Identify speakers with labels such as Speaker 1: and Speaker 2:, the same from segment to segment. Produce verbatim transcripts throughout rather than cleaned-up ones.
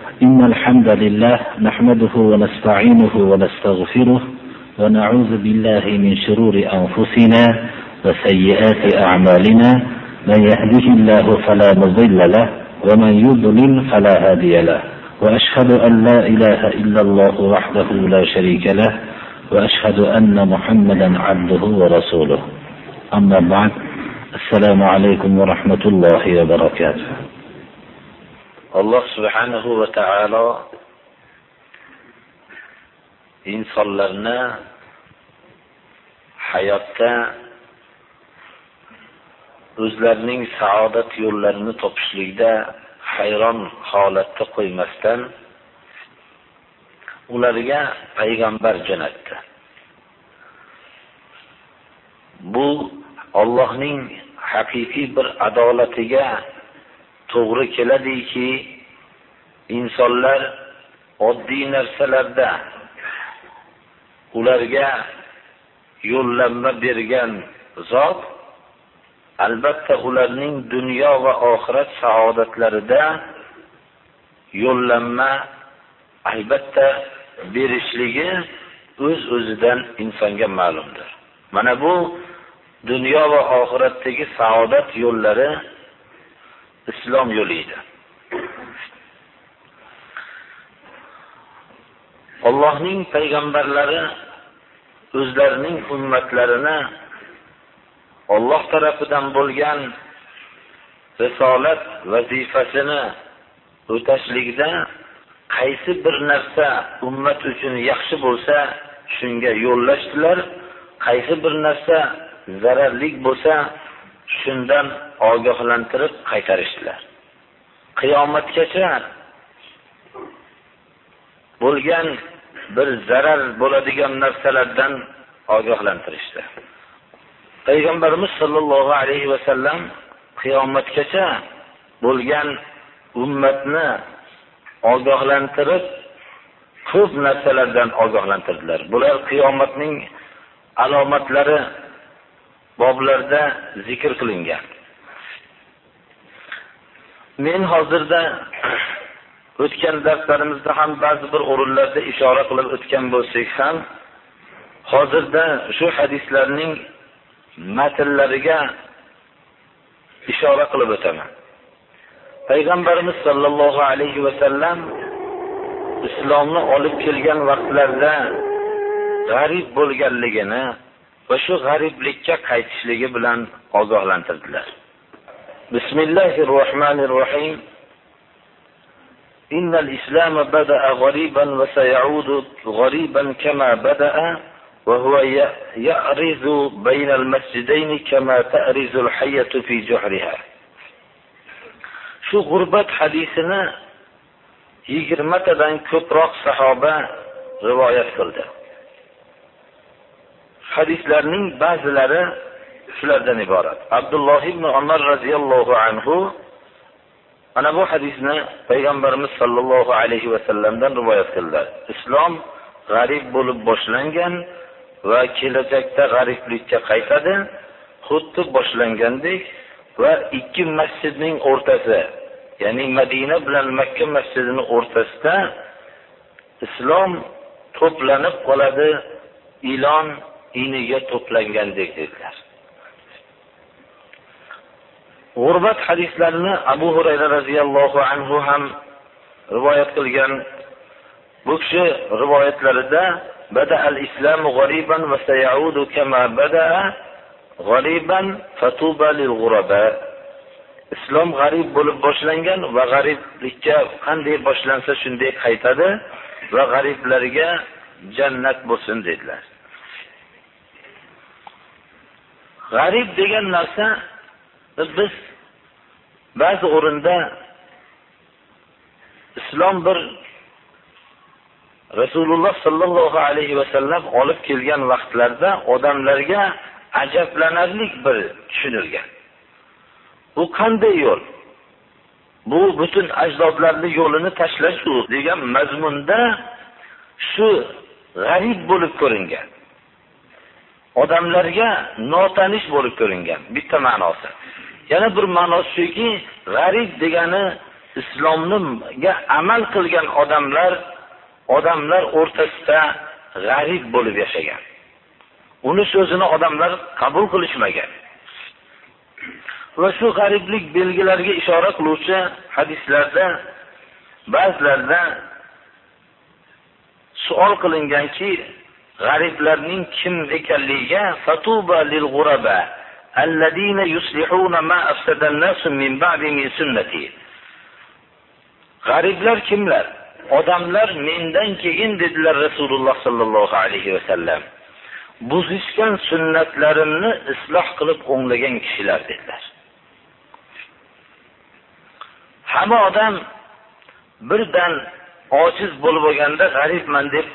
Speaker 1: إن الحمد لله نحمده ونستعينه ونستغفره ونعوذ بالله من شرور أنفسنا وسيئات أعمالنا. من يهده الله فلا مضل له ومن يضلل فلا هادي له، وأشهد أن لا إله إلا الله وحده لا شريك له، وأشهد أن محمدا عبده ورسوله. أما بعد، السلام عليكم ورحمة الله وبركاته.
Speaker 2: Alloh subhanahu va taolo insonlarni hayotda o'zlarining saodat yo'llarini topishlikda hayron holatda qo'ymasdan ularga payg'ambar jo'natdi. Bu Allohning haqiqiy bir adolatiga to'g'ri keladiki, insonlar oddiy narsalarda ularga yo'llanma bergan zot albatta ularning dunyo va oxirat saodatlarida yo'llanma albatta berishligi o'z-o'zidan insonga ma'lumdir. Mana bu dunyo va oxiratdagi saodat yo'llari islom yo'li edi. Allohning payg'ambarlari o'zlarining ummatlarini Alloh tarafidan bo'lgan risolat vazifasini o'tashlikda qaysi bir narsa ummat uchun yaxshi bo'lsa, shunga yo'llashdilar. Qaysi bir narsa zararli bo'lsa, shundan ogohlantirib qaytarishdilar. Qiyomatgacha bo'lgan bir zarar bo'ladigan narsalardan ogohlantirishdi. Payg'ambarimiz sollallohu alayhi va sallam qiyomatgacha bo'lgan ummatni ogohlantirib ko'p narsalardan ogohlantirdilar. Bular qiyomatning alomatlari boblarda zikr qilingan. Men hozirda o'tgan darslarimizda ham ba'zi bir o'rinlarda ishora qilib o'tgan bo'lsak ham, hozirda shu hadislarning matnlariga ishora qilib o'taman. Payg'ambarimiz sollallohu alayhi va sallam islomni olib kelgan vaqtlarda g'arib bo'lganligini va shu g'ariblikka qaytishligi bilan ogohlantirdilar. Bismillahirrohmanirrohim. Innal islom bada'a g'ariban va sayaudu g'ariban kama bada'a va huwa ya'rizu baynal masjidayn kama ta'rizu al-hayyatu fi juhriha. Shu g'urbat hadisini yigirma tadan ko'proq sahoba rivoyat qildi. Hadislarning ba'zilari shulardan iborat. Abdulloh ibn Umar radhiyallohu anhu ana bu hadisni payg'ambarimiz sollallohu alayhi va sallamdan rivoyat qildilar. Islom g'arib bo'lib boshlangan va kelajakda g'ariblikka qaytadi, xuddi boshlangandek va ikki masjidning o'rtasi, ya'ni Madina bilan Makka masjidining o'rtasida islom to'planib qoladi, ilon iniga to'plangandek dedilar. G'urbat hadislarini Abu Hurayra radhiyallohu anhu ham rivoyat qilgan. Bu kishi rivoyatlarida bada al-islamu g'ariban va sayaudu kama bada'a g'ariban fatuba lil ghuraba. Islom g'arib bo'lib boshlangan va g'ariblikka qanday boshlansa shunday qaytadi va g'ariblarga jannat bo'lsin dedilar. G'arib degan narsa biz ba'zi o'rinda islom bir Rasululloh sallallohu alayhi va sallam olib kelgan vaqtlarda odamlarga ajablanarli bir tushunilgan. Bu qanday yo'l? Bu butun ajdodlarning yo'lini tashlash degan mazmunda shu g'arib bo'lib ko'ringan. Odamlarga notanish bo'lib ko'ringan bitta ma'nosi. Yana bir ma'nosi shuki, g'arib degani islomga amal qilgan odamlar odamlar o'rtasida g'arib bo'lib yashagan. Uni so'zini odamlar qabul qilishmagan. Va shu g'ariblik belgilariga ishora qiluvchi hadislarda ba'zilarda savol qilinganki, g'ariblarning kim ekanligiga fatuba lil ghuraba alladina yuslihuna ma afsada an-nas min ba'di min sunnati. G'ariblar kimlar? Odamlar mendan keyin dedilar Rasululloh sallallohu alayhi va sallam. Buzishgan sunnatlarimni isloh qilib o'nglagan kishilar dedilar. Hamma odam birdan ojiz bo'lib olganda g'aribman deb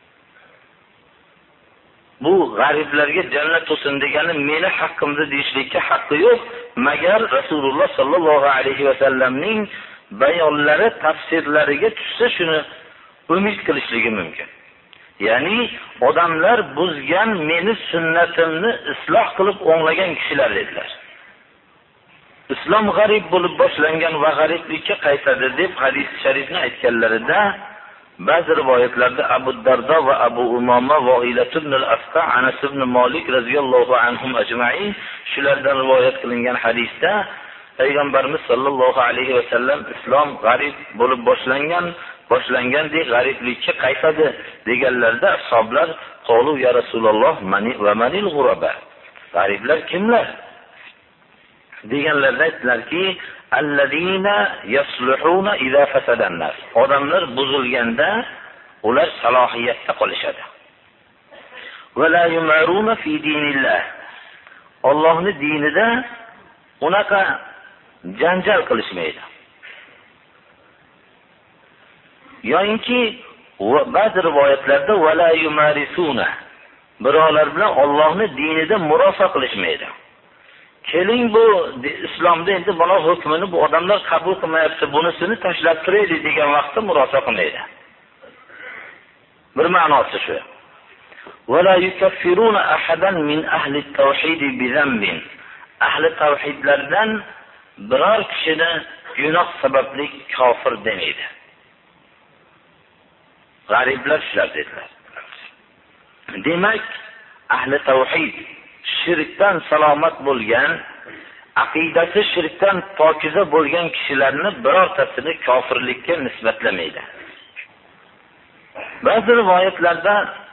Speaker 2: bu g'ariblarga jannat to'sin degani meni haqqimda deyishlikka haqqi yo'q, magar Rasululloh sallallohu alayhi va sallamning bayonlari tafsirlariga tushsa shuni umid qilishligi mumkin. Ya'ni odamlar buzgan meni sunnatimni isloh qilib o'nglagan kishilar dedilar. Islom g'arib bo'lib boshlangan va g'ariblikka qaytadi deb hadis sharifni aytganlarida ba'zi rivoyatlarda Abu Dardo va Abu Umama va Ilat ibn al-Asqa, Anas ibn Malik radhiyallohu anhum ajma'in shulardan rivoyat qilingan hadisda Payg'ambarimiz sallallohu alayhi va sallam islom g'arib bo'lib boshlangan boshlangandek g'ariblikka qaytadi deganlarda ashoblar qolu ya Rasululloh mani va manil ghuraba. G'ariblar kimlar? Deganlarda aytdilarki, alladina yasluhuna idza fasada an-nas. Odamlar buzilganda ular salohiyatda qolishadi. Va la yumaruna fi dinillah. Allohning dinida unaqa janjal qilishmaydi. Yo'inki ba'zi rivoyatlarda va la yumarisuna. Birolar bilan Allohning dinida murosa qilishmaydi. Keling bu islomda endi mana hukmini bu odamlar qabul qilmayapti, bunisini tashlab turaylik degan vaqtda murosa qilmaydi. Bir ma'nosi shu. Va la yukaffiruna ahadan min ahli at-tauhid bi dhanbin. Ahli tavhidlardan biror kishini gunoh sababli kofir demaydi. G'ariblar shular dedilar. Demak, ahli tavhid shirkdan salomat bo'lgan, aqidasi shirkdan pokiza bo'lgan kishilarni birortasini kofirlikka nisbatlamaydi. Ba'zi rivoyatlarda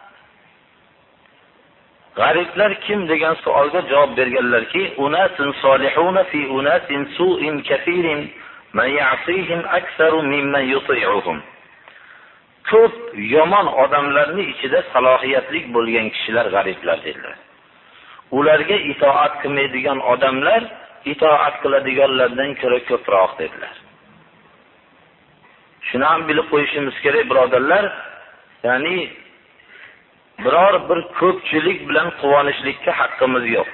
Speaker 2: g'ariblar kim degan savolga javob berganlarki, unasun solihuna fi unasin su'in kathirin man ya'sihim aktharu mimman yuti'uhum. Ko'p yomon odamlarning ichida salohiyatli bo'lgan kishilar g'ariblar dedilar. Ularga itoat qilmaydigan odamlar itoat qiladiganlardan ko'ra ko'proq dedilar. Shuni ham bilib qo'yishimiz kerak, birodarlar. Ya'ni biror bir ko'pchilik bilan quvonishlikka haqqimiz yo'q.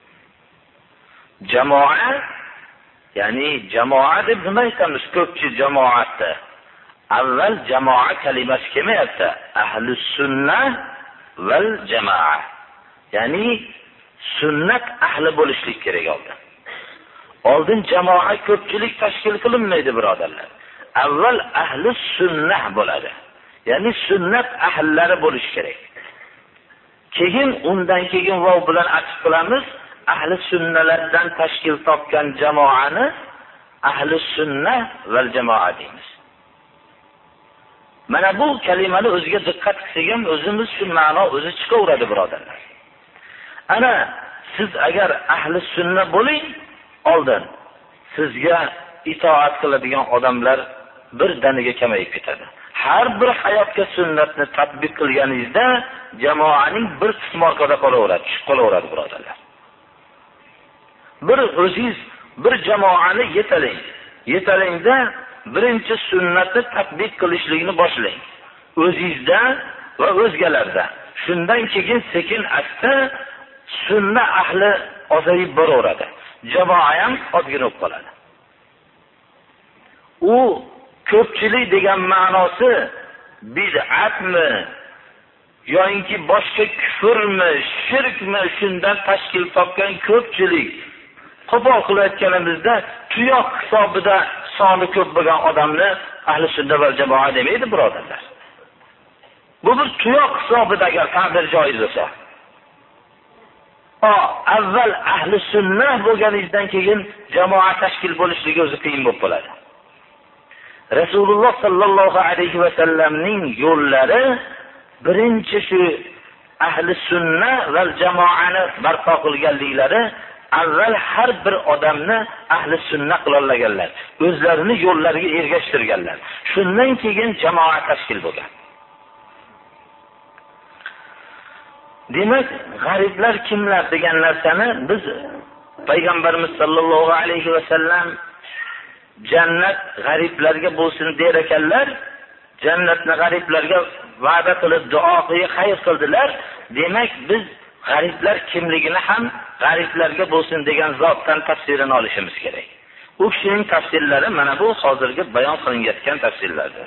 Speaker 2: Jamoa, ya'ni jamoa deb nima aytamiz? Ko'pchi jamoatda. Avval jamoa kalimasi kelmayapti. Ahli sunnah val jamoa. Ya'ni sunnat ahli bo'lishlik kerak oldin. Oldin jamoa ko'pchilik tashkil qilinmaydi, birodarlar. Avval ahli sunnah bo'ladi. Ya'ni sunnat ahllari bo'lish kerak. Keyin undan keyin vov bilan atib qilamiz, ahli sunnalardan tashkil topgan jamoani ahli sunnah val jamoa deymiz. Mana bu kalimani o'ziga diqqat qilsak ham o'zimiz shu ma'no o'zi chiqaveradi, birodarlar. Ana siz agar ahli sunna bo'ling, oldin sizga itoat qiladigan odamlar bir daniga kamayib ketadi. Har bir hayotga sunnatni tatbiq qilganingizda jamoaning bir qismi orqada qolaveradi, tushib qolaveradi, birodarlar. Bir o'zingiz bir jamoani yetaling. Yetalingda birinchi sunnatni tatbiq qilishlikni boshlang. O'zingizda va o'zgalarda. Shundan keyin sekin asta sunna ahli ozayib boraveradi. Jamoa ham ozgina bo'lib qoladi. U ko'pchilik degan ma'nosi bid'atmi yoki boshqa kufrmi, shirkmi shundan tashkil topgan ko'pchilik qo'pol qilayotganimizda tuyoq hisobida soni ko'p bo'lgan odamni ahli sunna va jamoa demaydi, birodarlar. Bu bir tuyoq hisobida agar ta'bir joiz bo'lsa. Avval ahli sunna bo'lganingizdan keyin jamoa tashkil bo'lishligi o'zi qiyin bo'lib qoladi. Rasululloh sallallohu alayhi va sallamning yo'llari birinchi shu ahli sunna va jamoani barpo qilganliklari avval har bir odamni ahli sunna qilolganlar, o'zlarini yo'llariga ergashtirganlar. Shundan keyin jamoa tashkil bo'lgan. Demak, g'ariblar kimlar degan narsani biz payg'ambarimiz sollallohu alayhi va sallam jannat g'ariblarga bo'lsin der ekanlar. Jannatni g'ariblarga va'da qilib duo qilib xayr qildilar. Demak, biz g'ariblar kimligini ham g'ariblarga bo'lsin degan zotdan tafsirini olishimiz kerak. U kishining tafsirlari mana bu hozirgi bayon qilinayotgan tafsirlardir.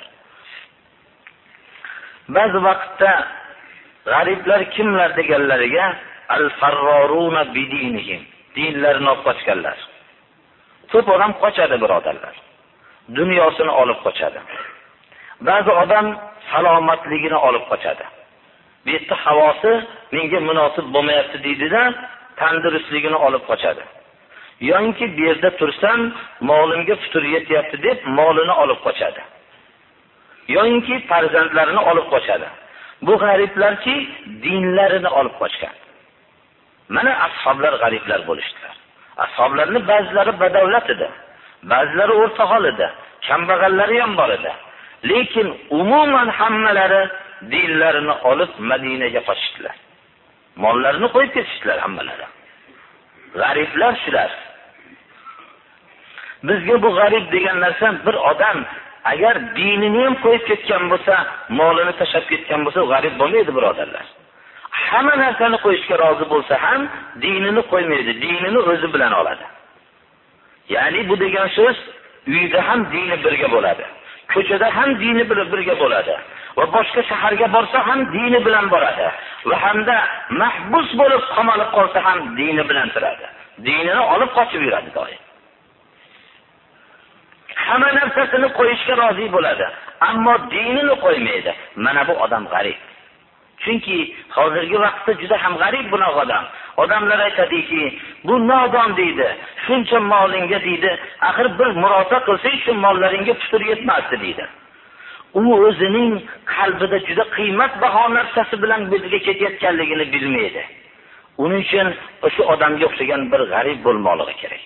Speaker 2: Ba'zi vaqtda g'ariblar kimlar deganlariga al-farroruna bidinihim, dinlarini olib qochganlar. Ko'p odam qochadi, birodarlar. Dunyosini olib qochadi. Ba'zi odam salomatligini olib qochadi. Bu yerda havosi menga munosib bo'lmayapti deydi-da, tandurustligini olib qochadi. Yo'inki bu yerda tursam molimga futur yetyapti deb molini olib qochadi. Yo'inki farzandlarini olib qochadi. Bu g'ariblarki dinlarini olib qochgan. Mana ashoblar g'ariblar bo'lishdilar. Ashoblarning ba'zilari badavlat edi, ba'zilari o'rta hol edi, kambag'allari ham bor edi. Lekin umuman hammalari dinlarini olib Madinaga qochishdilar. Mollarini qo'yib ketishdilar hammalari. G'ariblar shular. Bizga bu g'arib degan narsa bir odam agar dinini ham qo'yib ketgan bo'lsa, molini tashab ketgan bo'lsa, g'arib bo'lmaydi, birodarlar. Hamma narsani qo'yishga rozi bo'lsa ham dinini qo'ymaydi, dinini o'zi bilan oladi. Ya'ni bu degan so'z uyda ham dini birga bo'ladi. Ko'chada ham dini birga bo'ladi. Va boshqa shaharga borsa ham dini bilan boradi. Va hamda mahbus bo'lib qamalib qolsa ham dini bilan turadi. Dinini olib qochib yuradi doim. Hamma narsasini qo'yishga rozi bo'ladi, ammo dinini qo'ymaydi. Mana bu odam g'arib. Chunki hozirgi vaqtda juda ham g'arib bunaqa odam. Odamlar aytadiki, bu nodon deydi. Shuncha molingga deydi, axir bir murosa qilsang shu mollaringga putur yetmasdi deydi. U o'zining qalbida juda qiymatbaho narsasi bilan bizga ketayotganligini bilmaydi. Uning uchun o'sha odamga o'xshagan bir g'arib bo'lmoqligi kerak.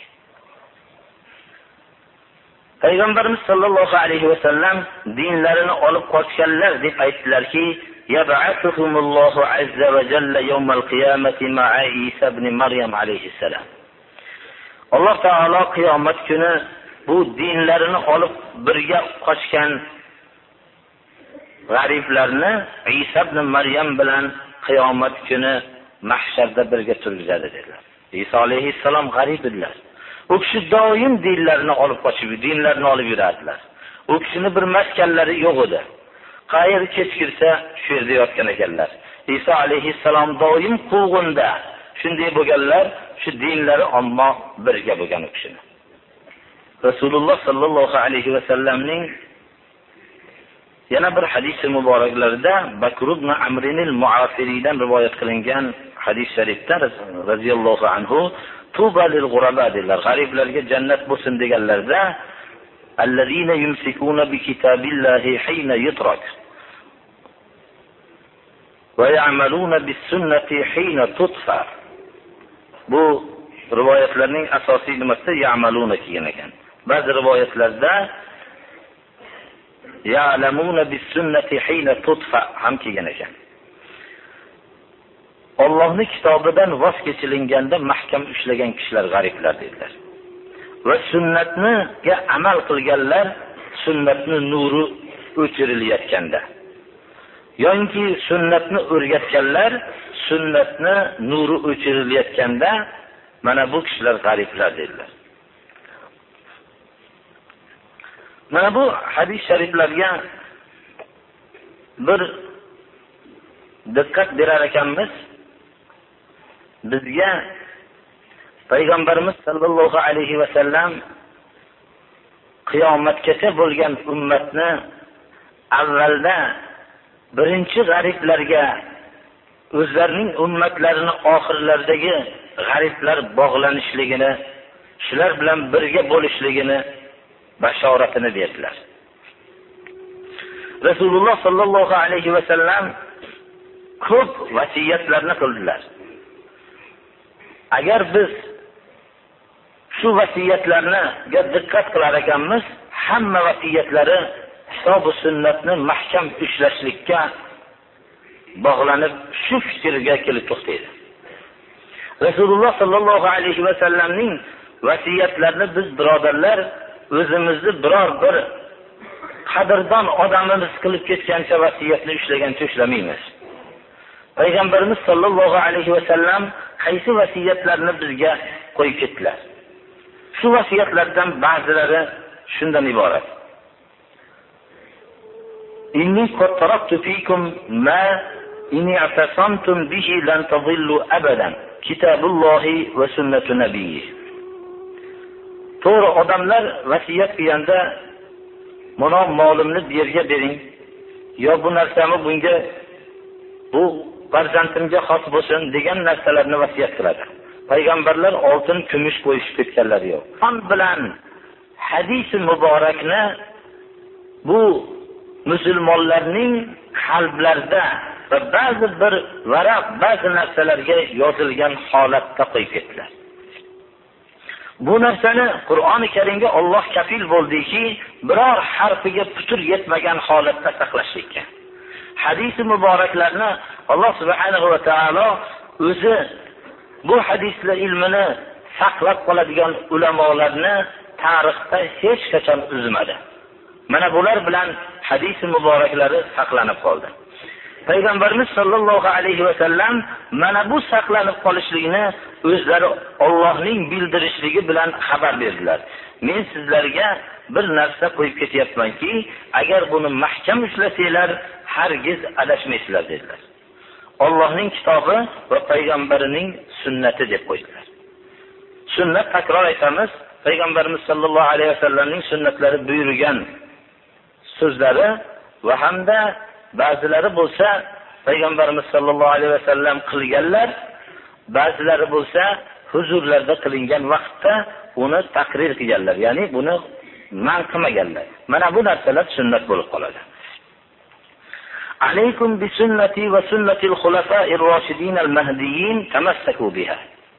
Speaker 2: Payg'ambarimiz sollallohu alayhi va sallam dinlarini olib qochganlar deb aytdilarki, yab'athuhumullohu azza va jalla yawmal qiyamati ma'a Isa ibn Maryam alayhissalam. Alloh taolo qiyomat kuni bu dinlarini olib birga qochgan g'ariblarni Isa ibn Maryam bilan qiyomat kuni mahsharda birga turgizadi dedilar. Isa alayhissalom g'arib edilar. U kishi doim dinlarini olib qochib, dinlarini olib yuradilar. U kishining bir maskanlari yo'q edi. Qayerga kechkirsa shu yerda yotgan ekanlar. Isa alayhissalom doim quvg'inda. Shunday bo'lganlar, shu dinlari ammo birga bo'lgan u kishini. Rasululloh sallallohu alayhi va sallamning yana bir hadisi muboraklarida Bakr ibn Amr al-Mu'afiridan rivoyat qilingan hadis sharifda radhiyallohu anhu Tuba lil ghuraba dedilar. G'ariblarga jannat bo'lsin deganlarda allazina yumsikuna bi kitabillahi hina yutrak va ya'maluna bis sunnati hina tutfa. Bu rivoyatlarning asosiy nimasi ya'maluna kelgan ekan. Ba'zi rivoyatlarda ya'lamuna bis sunnati hina tutfa ham kelgan ekan. Allohning kitobidan voz kechilinganda mahkam ushlagan kishilar g'ariblar dedilar. Va sunnatniga amal qilganlar sunnatni nuri o'chirilayotganda. Yo'inki sunnatni o'rgatganlar sunnatni nuri o'chirilayotganda mana bu kishilar g'ariblar dedilar. Mana bu hadis shariflarga bir diqqat berar ekanmiz. Bizga Payg'ambarimiz sallallohu alayhi va sallam qiyomatgacha bo'lgan ummatni avvalda birinchi g'ariblarga o'zlarining ummatlarini oxirlaridagi g'ariblar bog'lanishligini, shular bilan birga bo'lishligini bashoratini berdilar. Rasululloh sallallohu alayhi va sallam ko'p vasiyatlarni qildilar. Agar biz shu vasiyatlarga diqqat qilar ekanmiz, hamma vasiyatlari kitob va sunnatni mahkam ushlashlikka bog'lanib shu fikrga kelib to'xtaydi. Rasululloh sallallohu alayhi va sallamning vasiyatlarini biz birodarlar o'zimizni biror bir qadrdon odamimiz qilib ketgancha vasiyatni ushlagancha ushlamaymiz. Payg'ambarimiz sallallohu alayhi va sallam qaysi vasiyatlarni bizga qo'yib ketdilar? Shu vasiyatlardan ba'zilari shundan iborat. Inni qad taraktu fikum ma in i'tasamtum bihi lan tadillu abadan. Kitabullohi va sunnatu nabiyyi. To'g'ri odamlar vasiyat qilganda mana molimni bu yerga bering, yo bu narsani bunga, bu farzandimga xos bo'lsin degan narsalarni vasiyat qiladi. Payg'ambarlar oltin, kumush qo'yishib ketganlar yo'q. Qon bilan hadis-i muborakni bu musulmonlarning qalblarida va ba'zi bir varaq, ba'zi narsalarga yozilgan holatda qo'yib ketdilar. Bu narsani Qur'oni Karimga Alloh kafil bo'ldiki, biror harfiga putur yetmagan holatda saqlashlikka. Hadis-i muboraklarni Alloh subhanahu va taolo o'zi bu hadislar ilmini saqlab qoladigan ulamolarni tarixda hech qachon uzmadi. Mana bular bilan hadis-i muboraklari saqlanib qoldi. Payg'ambarimiz sollallohu alayhi va sallam mana bu saqlanib qolishligini o'zlari Allohning bildirishligi bilan xabar berdilar. Men sizlarga bir narsa qo'yib ketyapmanki, agar buni mahkam ushlasanglar, hargiz adashmaysizlar dedilar. Allohning kitobi va payg'ambarining sunnati deb qo'ydilar. Sunnat, takror aytamiz, payg'ambarimiz sollallohu alayhi va sallamning sunnatlari buyurgan so'zlari va hamda ba'zilari bo'lsa payg'ambarimiz sollallohu alayhi va sallam qilganlar, ba'zilari bo'lsa huzurlarda qilingan vaqtda uni taqrir qilganlar, ya'ni buni man qilmaganlar. Mana bu narsalar sunnat bo'lib qoladi. Alaykum bi sunnati va sunnatil xulafa'ir roshidin al-mahdiyyin tamassaku biha.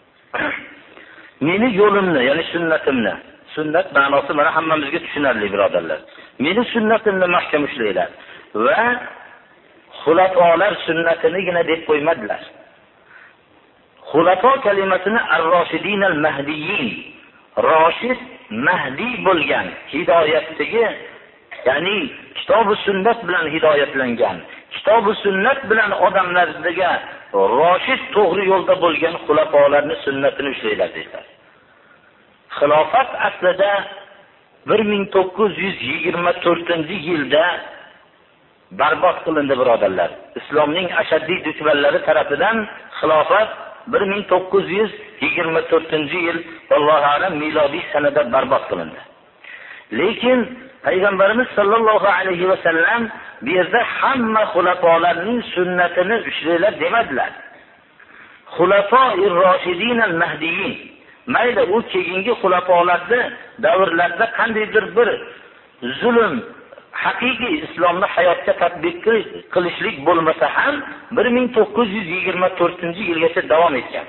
Speaker 2: Meni yo'limni, ya'ni sunnatimni, sunnat ma'nosi mana hammamizga tushunarli birodarlar. Meni sunnatimni mahkam ushlanglar va xulafolar sunnatinigina deb qo'ymadilar. Xulafo kalimasini ar-roshidin al-mahdiyyin, roshid, mahdi bo'lgan, hidoyatdagi, ya'ni kitob va sunnat bilan hidoyatlangan, kitob va sunnat bilan odamlarga roshid, to'g'ri yo'lda bo'lgan xulafolarning sunnatini ushlanglar dedilar. Xilofat aslida bir ming to'qqiz yuz yigirma to'rtinchi yilda barbod qilindi birodarlar. Islomning ashaddiy dushmanlari tomonidan xilofat bir ming to'qqiz yuz yigirma to'rtinchi yil, vallohu alam, milodiy sanada barbod qilindi. Lekin payg'ambarimiz sollallohu alayhi va sallam bu yerda hamma xulafolarning sunnatini ushlanglar demadilar. Xulafoi roshidin al-mahdiyyin, mayli u keyingi xulafolarni davrlarida qandaydir bir zulm, haqiqiy islomni hayotga tatbiq qilishlik bo'lmasa ham bir ming to'qqiz yuz yigirma to'rtinchi yilgacha davom etgan.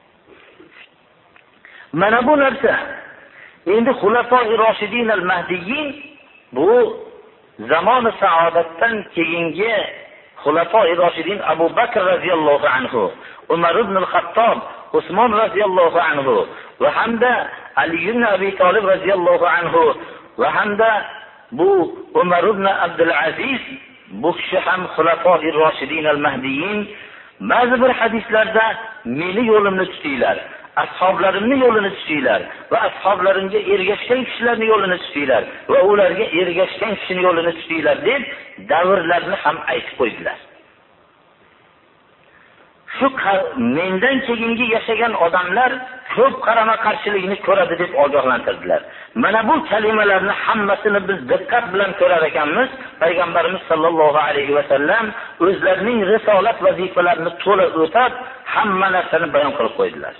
Speaker 2: Mana bu narsa endi xulafoi roshidin al-mahdiyyin bu zamoni saodatdan keyingi xulafoi roshidin Abu Bakr radhiyallohu anhu, Umar ibn al-Xattob, Usmon radhiyallohu anhu va hamda Ali ibn Abi Talib radhiyallohu anhu va hamda bu Umar ibn Abdul Aziz, bu kishi ham xulafoi roshidin al-mahdiyyin. Ba'zi bir hadislarda meni yo'limni tutinglar, ashoblarimni yo'lini tutinglar va ashoblarimga ergashgan kishilarning yo'lini tutinglar va ularga ergashgan kishining yo'lini tutinglar deb davrlarni ham aytib qo'ydilar. shu mendan keyingi yashagan odamlar ko'p qarama qarshilikni ko'radi deb ogohlantirdilar. Mana bu kalimalarni hammasini biz diqqat bilan ko'rar ekanmiz. Payg'ambarimiz sollallohu alayhi va sallam o'zlarining risolat vazifalarini to'liq o'tab, hamma narsani bayon qilib qo'ydilar.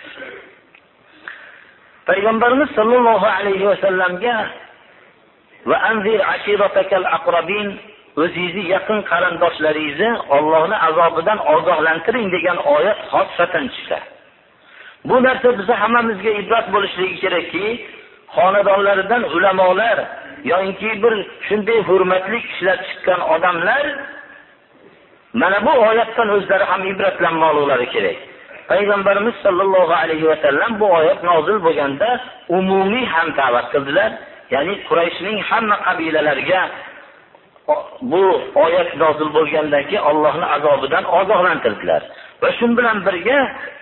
Speaker 2: Payg'ambarimiz sollallohu alayhi va sallamga va anzir ashiratakal aqrabin, o'zingizni yaqin qarindoshlaringizni Allohning azobidan ogohlantiring degan oyat xosatan tushdi. Bu narsa bizni hammamizga ibrat bo'lishligi kerakki, xonadonlaridan ulamolar yoki bir shunday hurmatli kishilar chiqqan odamlar mana bu oyatdan o'zlari ham ibratlanmoqlari kerak. Payg'ambarimiz sollallohu alayhi va sallam bu oyat nozil bo'lganda umumiy ham da'vat qildilar. Ya'ni Qurayshning hamma qabilalariga bu oyat nozil bo'lgandan keyin Allohning azobidan ogohlantirdilar. Va shun bilan birga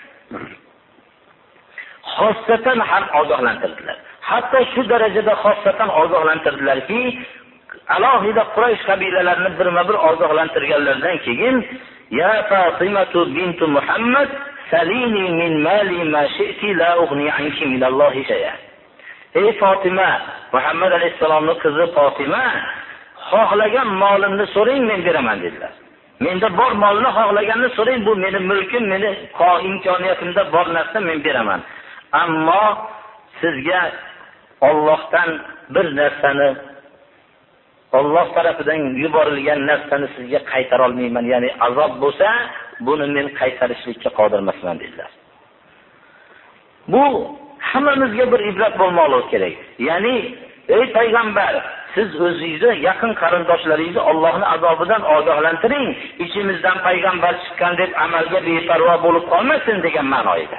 Speaker 2: xossatan ham ogohlantirdilar. Hatto shu darajada xossatan ogohlantirdilarki, alohida Quraysh qabilalarini birma-bir ogohlantirganlardan keyin ya Fatimatu bintu Muhammad salini min mali ma shi'ti la ughni anki min Allohi shay'a. Ey Fatima, Muhammad alayhisolamning qizi Fatima, xohlagan molimni so'rang, men beraman dedilar. Menda bor molni xohlaganini so'rang, bu meni mulkim, meni imkoniyatimda bor narsa, men beraman. Ammo sizga Allohdan bir narsani, Alloh tarafidan yuborilgan narsani sizga qaytara olmayman. Ya'ni azob bo'lsa, buni men qaytarishlikka qodir emasman dedilar. Bu hammamizga bir ibrat bo'lmoqligi kerak. Ya'ni ey payg'ambar, siz o'zingizni yaqin qarindoshlaringizni Allohning azobidan ogohlantiring. Ichimizdan payg'ambar chiqqan deb amalga beparvo bo'lib qolmasin degan ma'noda.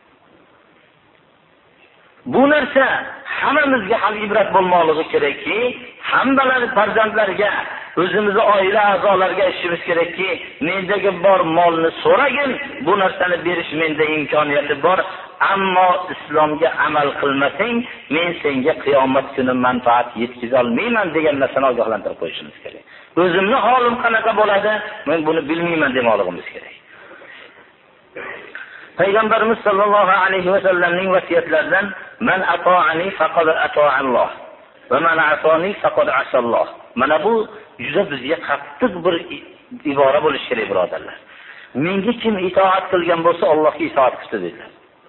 Speaker 2: Bu narsa hammamizga ham ibrat bo'lmoqligi kerakki, hammalar farzandlarga, o'zimizning oila a'zolariga aytishimiz kerakki, mendagi bor molni so'ragin, bu narsani berish menda imkoniyati bor, ammo islomga amal qilmasang, men senga qiyomat kuni manfaat yetkiza olmayman degan narsani ogohlantirib qo'yishimiz kerak. O'zimni holim qanaqa bo'ladi, men buni bilmayman demoqligimiz kerak. Payg'ambarimiz sollallohu alayhi va sallamning vasiyatlaridan man ata'ani faqad ata'alloh va man asani faqad asalloh. Mana bu juda bizga qattiq bir ibora bo'lishi kerak, birodarlar. Menga kim itoat qilgan bo'lsa, Allohga itoat qildi dedilar.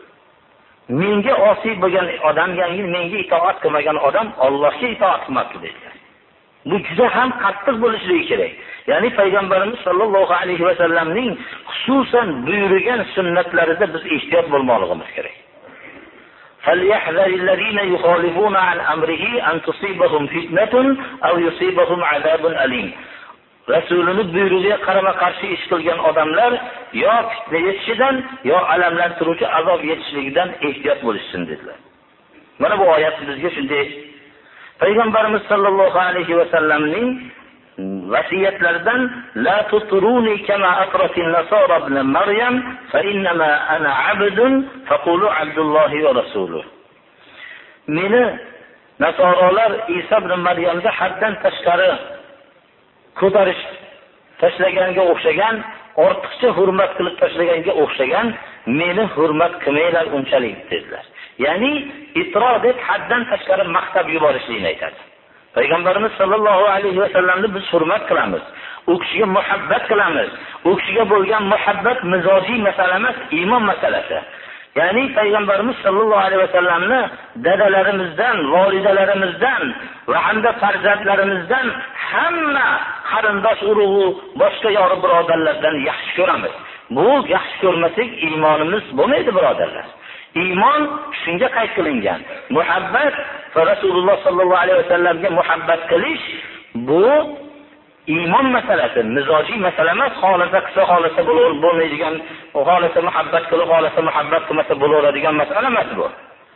Speaker 2: Menga osiy bo'lgan odam, ya'ni menga itoat qilmagan odam Allohga itoat qilmabdi dedilar. Bu juda ham qattiq bo'lishligi kerak. Ya'ni payg'ambarimiz sollallohu alayhi va sallamning xususan buyurgan sunnatlarida biz ehtiyot bo'lmoqligimiz kerak. فَلْيَحْذَرِ الَّذِينَ يُخَالِفُونَ عَنْ أَمْرِهِ أَنْ تُصِيبَهُمْ فِتْنَةٌ أَوْ يُصِيبَهُمْ عَذَابٌ أَلِيمٌ. Rasululloh buyrugiga qarama qarshi ish qilgan odamlar yo fitna yetishidan, yo alamlantiruvchi azob yetishligidan ehtiyot bo'lishsin dedilar. Mana bu oyat bizga shunday Payg'ambarimiz sollallohu alayhi va sallamning vasiyatlaridan la tuturuni kama aqratin nasara ibn Maryam fa innama ana abdun faqulu Abdullohi va rasuluh. Meni nasoralar Isa ibn Maryamga haddan tashqari ko'tarish tashlaganga o'xshagan, ortiqcha hurmat qilib tashlaganga o'xshagan, meni hurmat qilmaylar unchalik dedilar. Ya'ni itroz deb haddan tashqari maqtab yuborishlikni aytadi. Payg'ambarimiz sollallohu alayhi va sallamni biz hurmat qilamiz, u kishiga muhabbat qilamiz. U kishiga bo'lgan muhabbat mizojiy masala emas, iymon masalasi. Ya'ni payg'ambarimiz sollallohu alayhi va sallamni dadalarimizdan, volidalarimizdan va hamda farzandlarimizdan hamma qarindosh urug'i, boshqa yori birodarlardan yaxshi ko'ramiz. Bu yaxshi ko'rmasak iymonimiz bo'lmaydi, birodarlar. Iymon shunga qayd qilingan. Muhabbat va Rasululloh sollallohu alayhi va sallamga muhabbat qilish bu iymon masalasi, mizojiy masala emas. Xolasa qilsa xolasa bo'lmaydigan, xolasa muhabbat qilib, xolasa muhabbat qilmasa bo'laveradigan masala emas bu.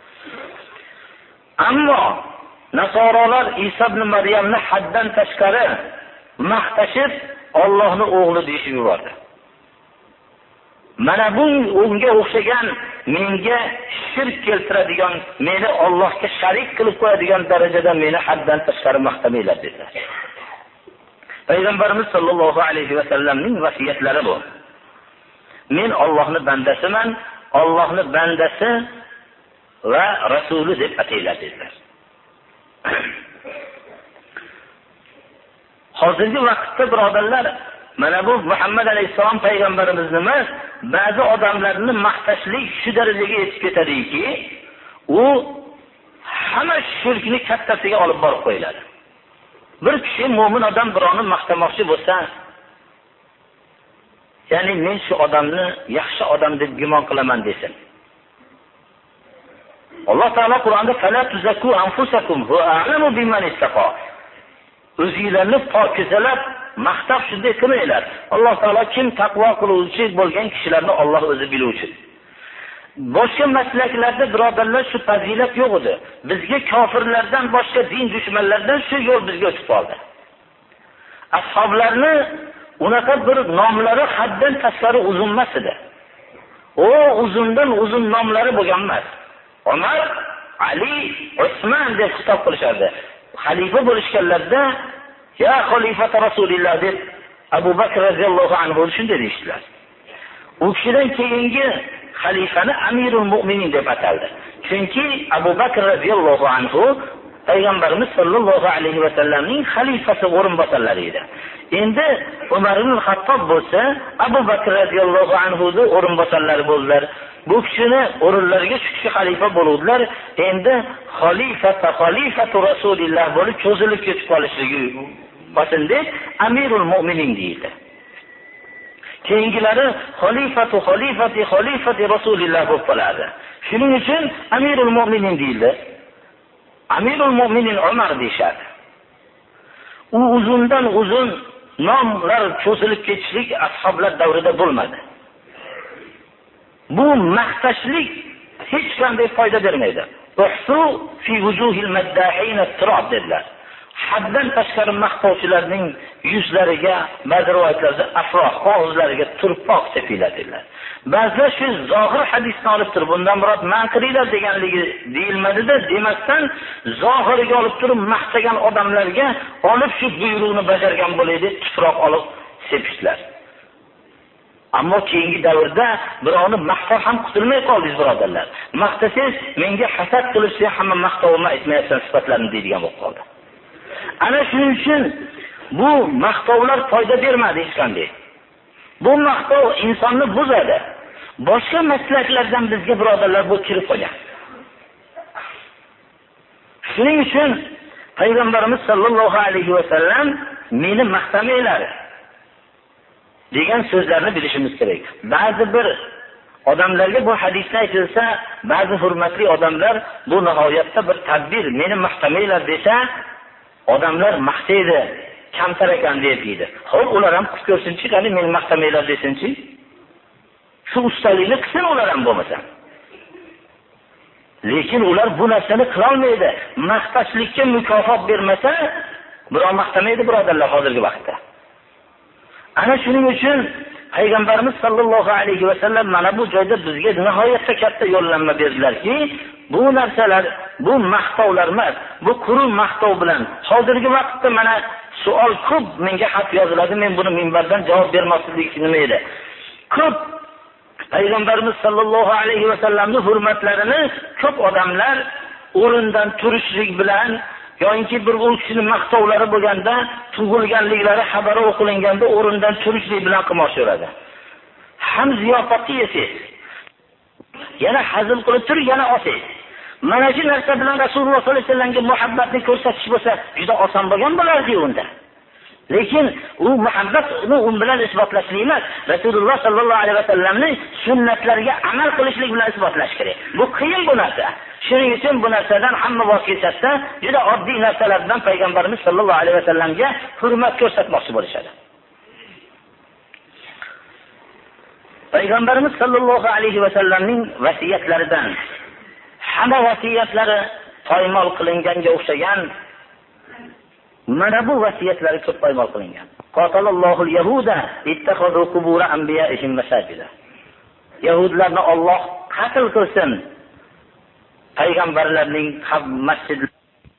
Speaker 2: Ammo nasoralar Isa ibn Maryamni haddan tashqari maqtashib, Allohning o'g'li deyishib yubordi. Mana bu unga o'xshagan, menga shirk keltiradigan, meni Allohga sharik qilib qo'yadigan darajada meni haddan tashqari maqtamaylar dedilar. Payg'ambarimiz sollallohu alayhi va sallamning vasiyatlari bu. Men Allohning bandasiman, Allohning bandasi va rasuli deb ataylar dedilar. Hozirgi vaqtda birodarlar, mana bu Muhammad alayhisalom payg'ambarimizni emas, ba'zi odamlarni maqtashlik shu darajaga yetib ketadiki, u hamma shirkni kattasiga olib borib qo'yiladi. Bir kishi mu'min odam birovni maqtamoqchi bo'lsa, ya'ni men shu odamni yaxshi odam deb gumon qilaman desin. Alloh taolo Qur'onda fala tuzakku anfusakum va a'lamu biman ittaqa. O'zingizlarni pokizalab maqtab shunday qilmanglar. Alloh taolo kim taqvo qiluvchi bo'lgan kishilarni Alloh o'zi biluvchi. Boshqa maslaklarda birodarlar shu fazilat yo'q edi. Bizga kofirlardan boshqa din dushmanlaridan shu yo'l bizga o'tib qoldi. Ashoblarni unaqa bir nomlari haddan tashqari uzun emas edi. O uzundan uzun nomlari bo'lgan emas. Umar, Ali, Usmon deb xitob qilishardi. Xalifa bo'lishganlarda ya xalifat Rasululloh deb Abu Bakr roziyallohu anhu shunday deyishdilar. U kishidan keyingi xalifani Amirul Mu'minin deb ataldi. Chunki Abu Bakr roziyallohu anhu payg'ambarimiz sollallohu alayhi va sallamning xalifasi o'rinbosarlari edi. Endi Umar ibn Xattob bo'lsa, Abu Bakr roziyallohu anhuning o'rinbosarlari bo'ldilar. Bu kishini o'rinlariga shu kishi xalifa bo'luvdilar. Endi xalifata xalifatu Rasululloh bo'lib cho'zilib ketib qolishligi boshida Amirul Mu'minin deyildi. Keyingilari xalifatu xalifati xalifati Rasululloh bo'lib qoladi. Shuning uchun Amirul Mu'minin deyildi. Amirul Mu'minin Umar deyshadi. U uzundan uzun nomlar cho'zilib ketishlik ashoblar davrida bo'lmadi. Bu maqtashlik hech qanday foyda bermaydi. Uhsu fi wujuhil maddahin at-turab dedilar. Haddan tashqari maqtovchilarning yuzlariga, ba'zi rivoyatlarda afroh og'izlariga turpoq sepiladilar. Ba'zilar shu zohir hadisni olib turib, bundan murod manqiriylar deganligi deyilmadi-da, demasdan zohiriga olib turib maqtagan odamlarga olib shu buyruqni bajargan bo'ladi, tuproq olib sepishlar. Ammo keyingi davrda birovni maqtab ham qutilmay qoldingiz birodarlar. Maqtasangiz menga hasad qilishsa hamma maqtovimni aytmayapsan sifatlarini deydigan bo'lib qoldi. Ana shuning uchun bu maqtovlar foyda bermadi hech qanday. Bu maqtov insonni buzadi. Boshqa maslaklardan bizga birodarlar bu kirib qolgan. Shuning uchun payg'ambarimiz sollallohu alayhi va sallam meni maqtamanglar degan so'zlarni bilishimiz kerak. Ba'zi bir odamlarga bu hadisni aytilsa, ba'zi hurmatli odamlar bu nihoyatda bir tadbir, meni maqtamanglar desa, odamlar maqtaydi, kamtar ekan deb deydi. Xo'p, ular ham qilib ko'rsinchi, qani meni maqtamanglar desinchi. Shu ustalikni qilsin ular ham bo'lmasa. Lekin ular bu narsani qila olmaydi. Maqtashlikka mukofot bermasa, birov maqtamaydi birodarlar hozirgi vaqtda. Ana shuning uchun payg'ambarimiz sollallohu alayhi va sallam mana bu joyda bizga nihoyatda katta yo'llanma berdilarki, bu narsalar, bu maqtovlar emas, bu quruq maqtov bilan hozirgi vaqtda mana savol ko'p menga xat yoziladi, men buni minbardan javob bermaslik nima edi? Ko'p payg'ambarimiz sollallohu alayhi va sallamning hurmatlarini ko'p odamlar o'rindan turishlik bilan yoki bir u kishining maqtovlari bo'lganda, tug'ilganliklari xabari o'qilganda o'rindan turishlik bilan qilmoqchilaradi. Ham ziyofatga yesangiz, yana hazil qilib turib, yana olsangiz. Mana shu narsa bilan Rasululloh sollallohu alayhi vasallamga muhabbatni ko'rsatish bo'lsa, juda oson bo'lgan bo'lardi unda. Lekin u muhabbatni u bilan isbotlashlik emas, Rasululloh sollallohu alayhi vasallamning sunnatlariga amal qilishlik bilan isbotlash kerak. Bu qiyin bu narsa. Shuning uchun bu narsadan hamma voz kechsa, juda oddiy narsalardan payg'ambarimiz sollallohu alayhi vasallamga hurmat ko'rsatmoqchi bo'lishadi. Payg'ambarimiz sollallohu alayhi vasallamning vasiyatlaridan hamma vasiyatlari poymol qilinganga o'xshagan mana bu vasiyatlari ko'p poymol qilingan. Qatalallohu al-yahuda ittakhadhu qubur anbiya'ihim masajida. Yahudlarni Alloh qatl qilsin. Payg'ambarlarning masjidlari.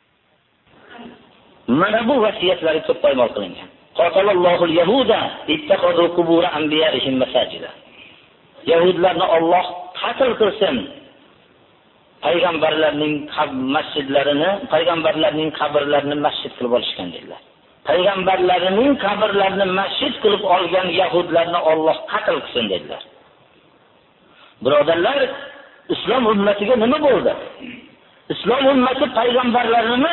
Speaker 2: Mana bu vasiyatlari ko'p poymol qilingan. Qatalallohu al-yahuda ittakhadhu qubur anbiya'ihim masajida.
Speaker 3: Yahudlarni Alloh qatl qilsin. Payg'ambarlarning masjidlarini, payg'ambarlarning qabrlarini masjid qilib olishgan dedilar. Payg'ambarlarining qabrlarini masjid qilib olgan yahudlarni Alloh qatl qilsin dedilar. Birodarlar, islom ummatiga nima bo'ldi? Islom ummati payg'ambarlarini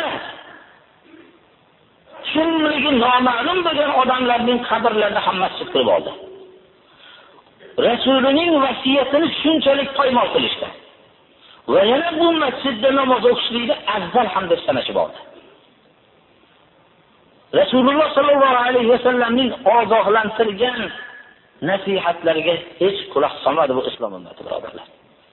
Speaker 3: kimligi noma'lum bo'lgan odamlarning qabrlarini ham masjid qilib oldi. Rasulining vasiyatini shunchalik poymol qilishdi. Va yana bu masjidda namoz o'qishlikni afzal ham deb sanashib oldi. Rasululloh sallallohu alayhi vasallamning ogohlantirgan nasihatlariga hech quloq solmadi bu islom ummati, birodarlar.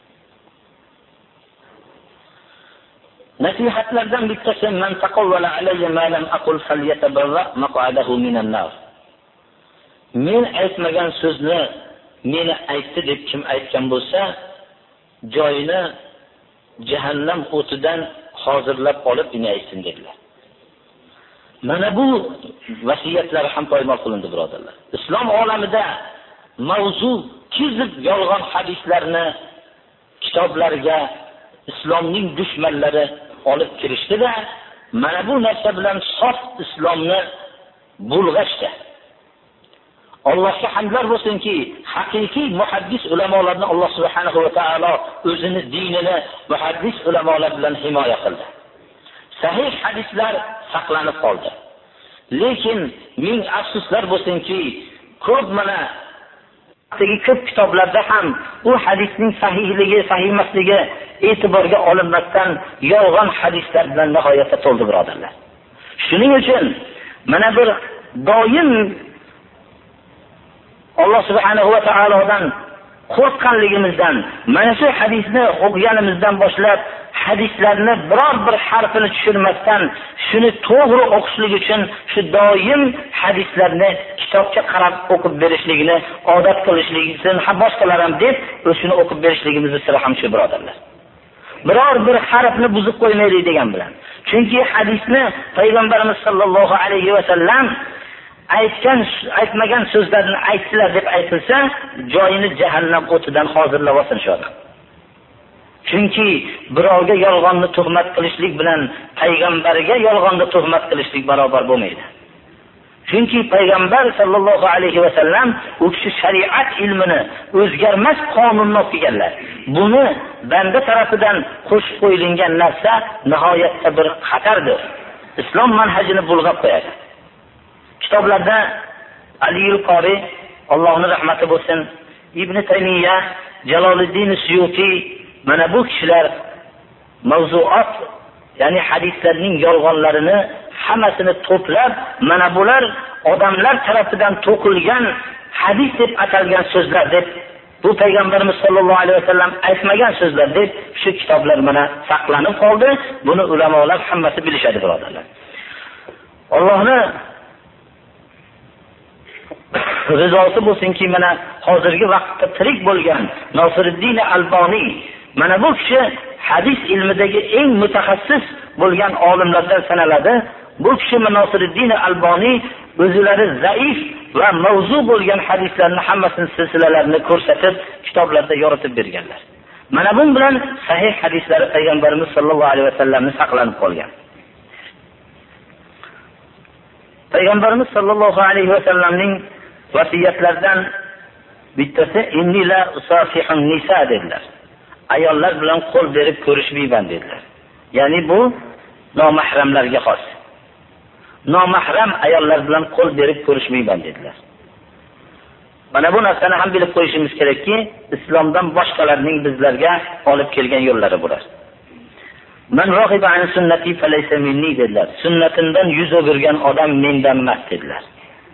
Speaker 3: Nasihatlardan bittasi man taqawwala alayya ma lam aqul falyatabarra maq'adahu minan nar. Men aytmagan so'zni meni aytdi deb kim aytgan bo'lsa, joyini jahannam o'tidan hozirlab olib inaysin dedilar. Mana bu vasiyatlar ham poymol qilindi, birodarlar. Islom olamida mavzu kizib yolg'on hadislarni kitoblarga islomning dushmanlari olib kirishdi-da, mana bu narsa bilan sof islomni bulg'ashdi. Allohga hamdlar bo'lsinki, haqiqiy muhaddis ulamolarni Alloh subhanahu va taolo o'zini dinini muhaddis ulamolar bilan himoya qildi. Sahih hadislar saqlanib qoldi. Lekin ming afsuslar bo'lsinki, ko'p mana ko'p kitoblarda ham u hadisning sahihligi, sahih emasligi e'tiborga olinmasdan yolg'on hadislar bilan nihoyatda to'ldi, birodarlar. Shuning uchun mana bir doim Alloh subhanahu va taolodan qo'rqqanligimizdan, mana shu hadisni o'qiganimizdan boshlab hadislarni biror bir harfini tushirmasdan shuni to'g'ri o'qishlik uchun shu doim hadislarni kitobga qarab o'qib berishligini odat qilishligini ham boshqalar ham deb o'shini o'qib berishligimizni siri ham shu, birodarlar. Biror bir harfni buzib qo'ymaylik degan bilan. Chunki hadisni payg'ambarimiz sollallohu alayhi va sallam aytgan aytmagan so'zlarni aytdilar deb aytilsa, joyini jahannam o'tidan hozirlab olsin shu odam. Chunki birovga yolg'onni tuhmat qilishlik bilan payg'ambarga yolg'onni tuhmat qilishlik barobar bo'lmaydi. Chunki payg'ambar sallallohu alayhi va sallam u kishi shariat ilmini o'zgarmas qonunni o'qiganlar. Buni banda tarafidan qo'shib qo'yilgan narsa nihoyatda bir xatardir. Islom manhajini bulg'ab qo'yadi. Kitoblarda Aliyul Qori, Allohning rahmati bo'lsin, Ibn Taymiya, Jaloliddin Suyuti, mana bu kishilar mavzuot, ya'ni hadislarning yolg'onlarini hammasini to'plab, mana bular odamlar tarafidan to'qilgan hadis deb atalgan so'zlar deb, bu payg'ambarimiz sollallohu alayhi vasallam aytmagan so'zlar deb shu kitoblar mana saqlanib qoldi. Buni ulamolar hammasi bilishadi, birodarlar. Allohning rizosi bo'lsinki, mana hozirgi vaqtda tirik bo'lgan Nosiruddin Alboniy, mana bu kishi hadis ilmidagi eng mutaxassis bo'lgan olimlardan sanaladi. Bu kishi Nosiruddin Alboniy o'zlari zaif va mavzu bo'lgan hadislarni hammasini silsilalarini ko'rsatib, kitoblarda yoritib berganlar. Mana bu bilan sahih hadislari payg'ambarimiz sollallohu alayhi vasallamning saqlanib qolgan. Payg'ambarimiz sollallohu alayhi vasallamning vasiyatlaridan bittasi inni la usafihun nisa dedilar. Ayollar bilan qo'l berib ko'rishmayman dedilar. Ya'ni bu nomahramlarga xos. Nomahram ayollar bilan qo'l berib ko'rishmayman dedilar. Mana bu narsani ham bilib qo'yishimiz kerakki, islomdan boshqalarning bizlarga olib kelgan yo'llari bular. Man rohiba an sunnati falaysa minni dedilar. Sunnatimdan yuz o'girgan odam mendan emas dedilar.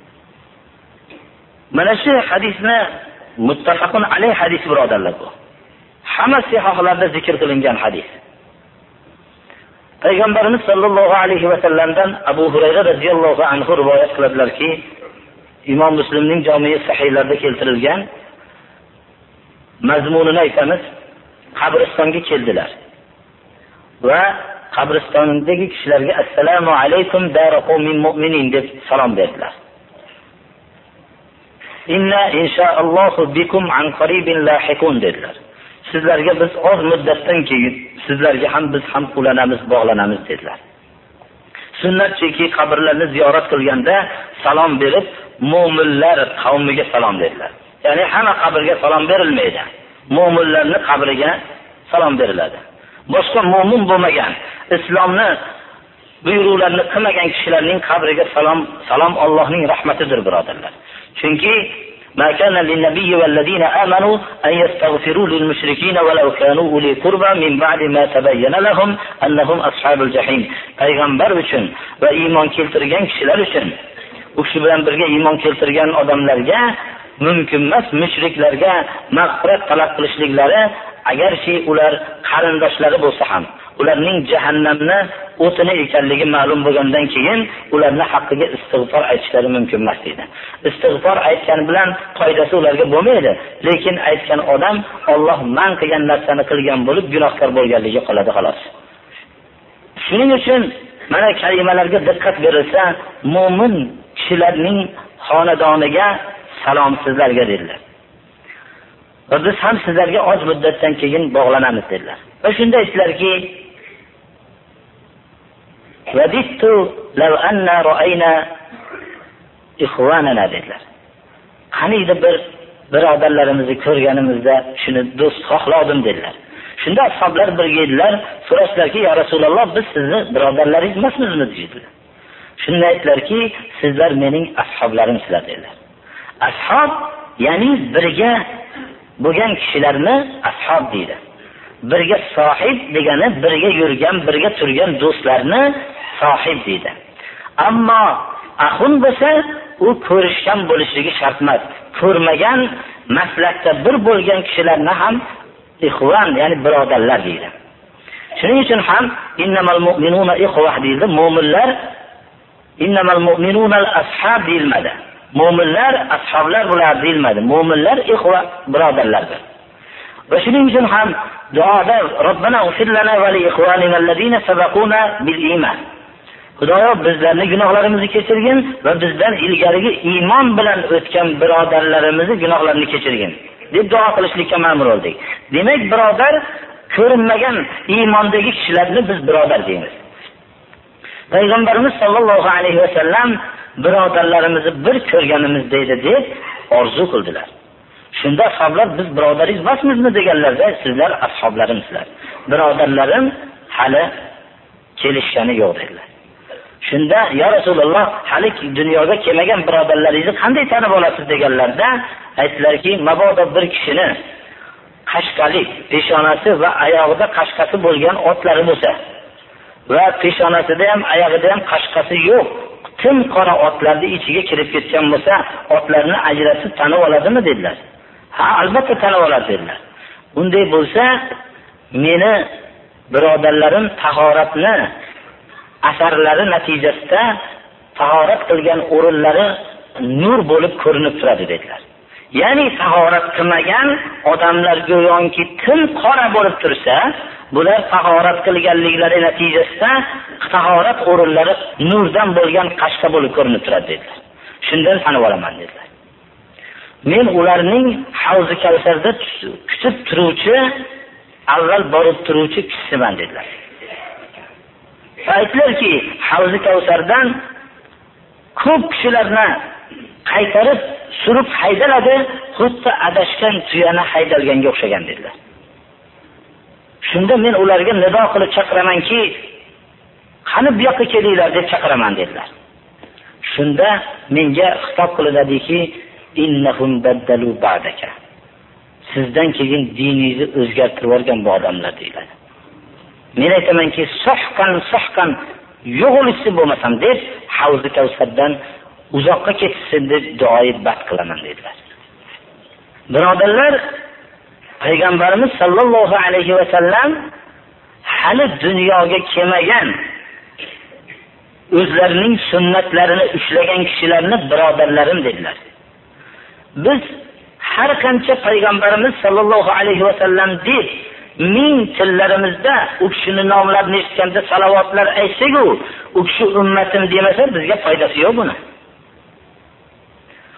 Speaker 3: Mana shu hadisni muttafaqun alayh hadis, birodarlar bu. Hamma sahihlarda zikr qilingan hadis. Payg'ambarimiz sollallohu alayhi va sallamdan Abu Hurayra radhiyallohu anhu rivoyat qiladilarki, Imom Muslimning Jami' sahihlarida keltirilgan mazmunini aytamiz. Qabristonga keldilar va qabristondagi kishilarga assalomu alaykum daraqomin mu'minin deb salom berdilar. inna inshaallohu bikum an qaribin lahiqun dedilar. Sizlarga biz oz muddatdan keyin sizlarga ham biz ham ulanamiz, bog'lanamiz dedilar. Sunnatchiki qabrlarni ziyorat qilganda salom berib, mu'minlar qavmiga salom dedilar. Ya'ni hamma qabrga salom berilmaydi. Mu'minlarning qabriga salom beriladi. Boshqa mu'min bo'lmagan, islomni buyruqlarni qilmagan kishilarning qabriga salom, salom Allohning rahmatidir, birodarlar. Chunki ما كان للنبي والذين آمنوا أن يستغفروا للمشركين ولو كانوا أولي قربى من بعد ما تبين لهم أنهم أصحاب الجحيم. Payg'ambar uchun va iymon keltirgan kishilar uchun, u kishi bilan birga iymon keltirgan odamlarga mumkin emas mushriklarga mag'firat talab qilishliklari, agarchi ular qarindoshlari bo'lsa ham, ularning jahannamni o'tini ekanligi ma'lum bo'lgandan keyin ularni haqqiga istig'for aytishlari mumkin emas dedi. Istig'for aytgan bilan foydasi ularga bo'lmaydi, lekin aytgan odam Alloh man qilgan narsani qilgan bo'lib gunohkor bo'lganligi qoladi xolos. Shuning uchun mana kalimalarga diqqat berilsa, mu'min kishilarning xonadoniga salom sizlarga dedilar. Va biz ham sizlarga oz muddatdan keyin bog'lanamiz dedilar. Va shunda aytdilarki, vadittu law anna ra'ayna ikhwanana dedilar. Qaniydi bir birodarlarimizni ko'rganimizda shuni do'st xohladim dedilar. Shunda ashoblar birga edilar, so'rashdilarki, ya Rasululloh, biz sizni birodarlaringiz emasmizmi dedilar. Shunda aytdilarki, sizlar mening ashoblarimsizlar dedilar. Ashab ya'ni birga bo'lgan kishilarni ashab deydi. Birga sohib degani birga yurgan, birga turgan do'stlarni sohib deydi. Ammo axun bo'lsa, u ko'rishgan bo'lishligi shart emas. Ko'rmagan, maslakda bir bo'lgan kishilarni ham ikhwan, ya'ni birodarlar deydi. Shuning uchun ham innamal mu'minuna ikhwah deydi. Mu'minlar innamal mu'minuna al-ashab deyilmadi. Mu'minlar ashoblar bular deyilmadi. Mu'minlar ikhwa, birodarlardir. Va shuning uchun ham duoda Robbana ufir lana va li ikhwanina allazina sabaquna bil iman. Xudoyo bizlarning gunohlarimizni kechirgin va bizdan ilgarigi iymon bilan o'tgan birodarlarimizni gunohlarini kechirgin deb duo qilishlikka ma'mur bo'ldik. Demak, birodar ko'rinmagan iymondagi kishilarni biz birodar deymiz. Payg'ambarimiz sollallohu alayhi va sallam birodarlarimizni bir ko'rganimizda edi deb orzu qildilar. Shunda ashoblar biz birodaringiz emasmizmi deganlarda, sizlar ashoblarimsizlar. Birodarlarim hali kelishgani yo'q dedilar. Shunda ya Rasululloh, hali dunyoga kelmagan birodarlaringizni qanday tanib olasiz deganlarda, aytdilarki, mabodo bir kishini qashqali, peshonasi va oyog'ida qashqasi bo'lgan otlari bo'lsa va peshonasida ham, oyog'ida ham qashqasi yo'q, tim qora otlarning ichiga kirib ketgan bo'lsa, otlarni ajratib tanib oladimi dedilar. Ha, albatta tanib oladi dedilar. Bunday bo'lsa, meni birodarlarim tahoratni asarlari natijasida tahorat qilgan o'rinlari nur bo'lib ko'rinib turadi dedilar. Ya'ni tahorat qilmagan odamlar go'yoki tim qora bo'lib tursa, bular tahorat qilganliklari natijasida tahorat o'rinlari nurdan bo'lgan qashqa bo'lib ko'rinib turadi dedilar. Shundan tanib olaman dedilar. Men ularning havzi kavsarda kutib turuvchi, avval borib turuvchi kishisiman dedilar. Aytdilarki, havzi kavsardan ko'p kishilarni qaytarib surib haydaladi, xuddi adashgan tuyani haydalganga o'xshagan dedilar. Shunda men ularga nido qilib chaqiramanki, qani bu yoqqa kelinglar deb chaqiraman dedilar. Shunda menga xitob qilinadiki, innahum baddalu ba'daka. Sizdan keyin diningizni o'zgartirib olgan bu odamlar deyiladi. Men aytamanki, sohqan sohqan yo'g'ilishsin bo'lmasam deb havzi kavsardan uzoqqa ketsin deb duoyib bad qilaman dedilar. Birodarlar, Payg'ambarimiz sollallohu alayhi va sallam hali dunyoga kelmagan o'zlarining sunnatlarini ushlagan kishilarni birodarlarim dedilar. Biz har qancha Payg'ambarimiz sollallohu alayhi va sallam deb ming tillarimizda u kishini nomlarini eshitganda salavotlar aytsak-ku, u kishi ummatim demasa bizga foydasi yo'q buni.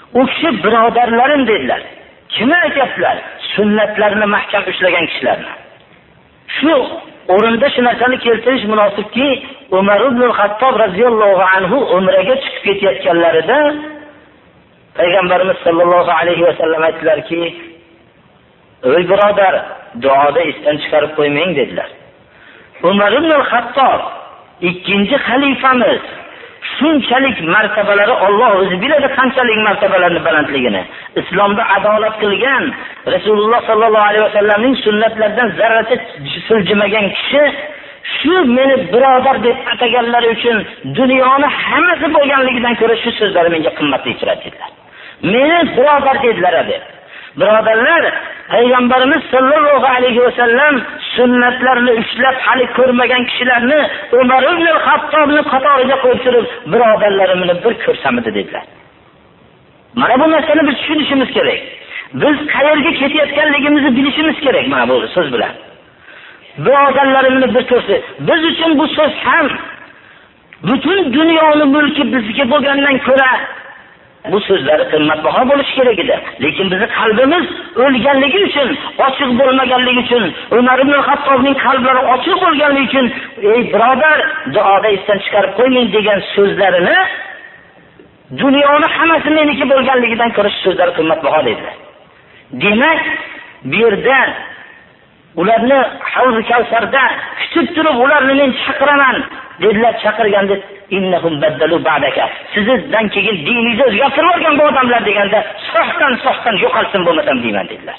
Speaker 3: U kishi birodarlarim dedilar. Kimni aytyaptilar? Sunnatlarni mahkam ushlagan kishilarni. Shu o'rinda shu narsani keltirish munosibki, Umar ibn al-Xattob radhiyallohu anhu umraga chiqib ketayotganlarida Payg'ambarimiz sollallohu alayhi va sallam aytdilarki, "Ey birodar, duoda esdan chiqarib qo'ymang" dedilar. Umar ibn al-Xattob ikkinchi xalifamiz, shunchalik martabalari Alloh o'zi biladi qanchalik martabalarni balandligini. Islomda adolat qilgan, Rasululloh sollallohu alayhi va sallamning sunnatlaridan zarracha siljimagan kishi shu meni birodar deb ataganlari uchun dunyoni hammasi bo'lganligidan ko'ra shu so'zlari menga qimmatli turadi dedilar. Meni birodar dedilar deb. Birodarlar, Payg'ambarimiz sollallohu alayhi va sallam sunnatlarini ushlab hali ko'rmagan kishilarni Umar ibn al-Xattobni qatoriga qo'yib turib, birodarlarimni bir ko'rsamidi dedilar. Mana bu narsani biz tushunishimiz kerak. Biz qayerga ketayotganligimizni bilishimiz kerak mana bu so'z bilan. Birodarlarimni bir ko'rsa, biz uchun bu so'z ham butun dunyoning mulki bizga bo'lgandan ko'ra bu so'zlari qimmatbaho bo'lishi kerak edi. Lekin bizning qalbimiz o'lganligi uchun, ochiq bo'lmaganligi uchun, Umar ibn al-Xattobning qalblari ochiq bo'lganligi uchun, "Ey birodar, duoda esdan chiqarib qo'ying" degan so'zlarini dunyoni hammasi meniki bo'lganligidan ko'ra so'zlari qimmatbaho dedilar. Demak, bu yerda ularni Havz-i Kavsarda kutib turib, ularni men chaqiraman dedilar. Chaqirganda innahum baddalu ba'daka, sizdan keyin diningizni o'zgartirib olgan bu odamlar deganda, soxtan soxtan yo'qolsin bo'lmasam deyman dedilar.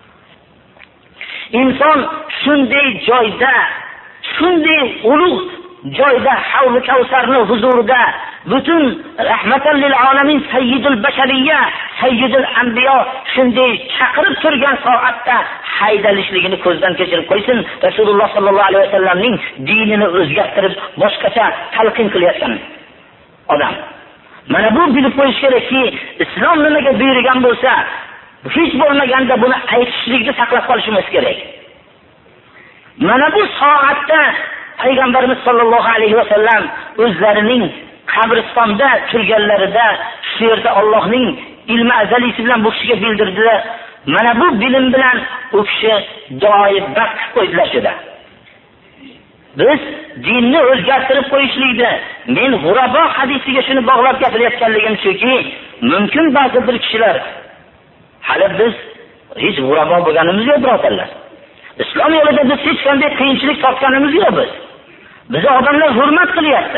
Speaker 3: Inson shunday joyda, shunday ulug' joyda Havz-i Kavsarning huzurida butun rahmatan lil alamin sayyidul bashariyya, sayyidul anbiyo shunday chaqirib turgan soatda haydalishligini ko'zdan kechirib qo'ysin. Rasululloh sollallohu alayhi vasallamning dinini o'zgartirib boshqacha talqin qilayotgan odam. Mana bu bilib qo'yish kerakki, islom nimaga buyurgan bo'lsa, hech bo'lmaganda buni aytishlikni saqlab qolishimiz kerak. Mana bu soatda Payg'ambarimiz sollallohu alayhi vasallam o'zlarining qabristonda turganlarida shu yerda Allohning ilmi azalisi bilan bu kishiga bildirdilar. Mana bu bilim bilan u kishi doim baq qo'ydilar shunda. Biz dinni o'zgartirib qo'yishlikda men g'urabo hadisiga shuni bog'lab gapirayotganligim shuki, mumkin ba'zi bir kishilar hali biz hech g'urabo bo'lganimiz yo'q birodarlar. Islom yo'lida biz hech qanday qiyinchilik topganimiz yo'q biz. Bizni odamlar hurmat qilyapti.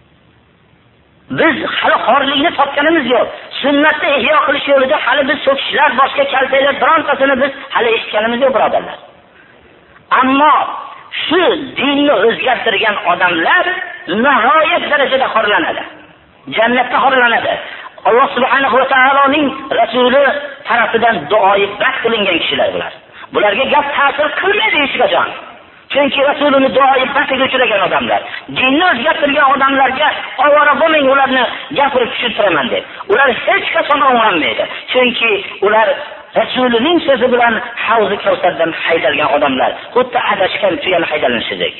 Speaker 3: Biz hali xorlikni topganimiz yo'q. Sunnatni ihyo qilish yo'lida hali biz so'kishlar, boshqa kaltaklar birontasini biz hali eshitganimiz yo'q birodarlar. Ammo shu dinni o'zgartirgan odamlar nihoyat darajada xorlanadi. Jannatda xorlanadi. Alloh subhanahu va taoloning rasuli tarafidan duoyi bak qilingan kishilar bular. Bularga gap ta'sir qilmaydi hech qachon. Chunki rasulini duoyi bakiga uchragan odamlar. Dinni o'zgartirgan odamlarga ovora bo'lmang, ularni gapirib tushuntiraman deb. Ular hech qachon o'nglanmaydi. Chunki ular rasulining so'zi bilan Havz-i Kavsardan haydalgan odamlar. Xuddi adashgan tuyani haydalanishidek.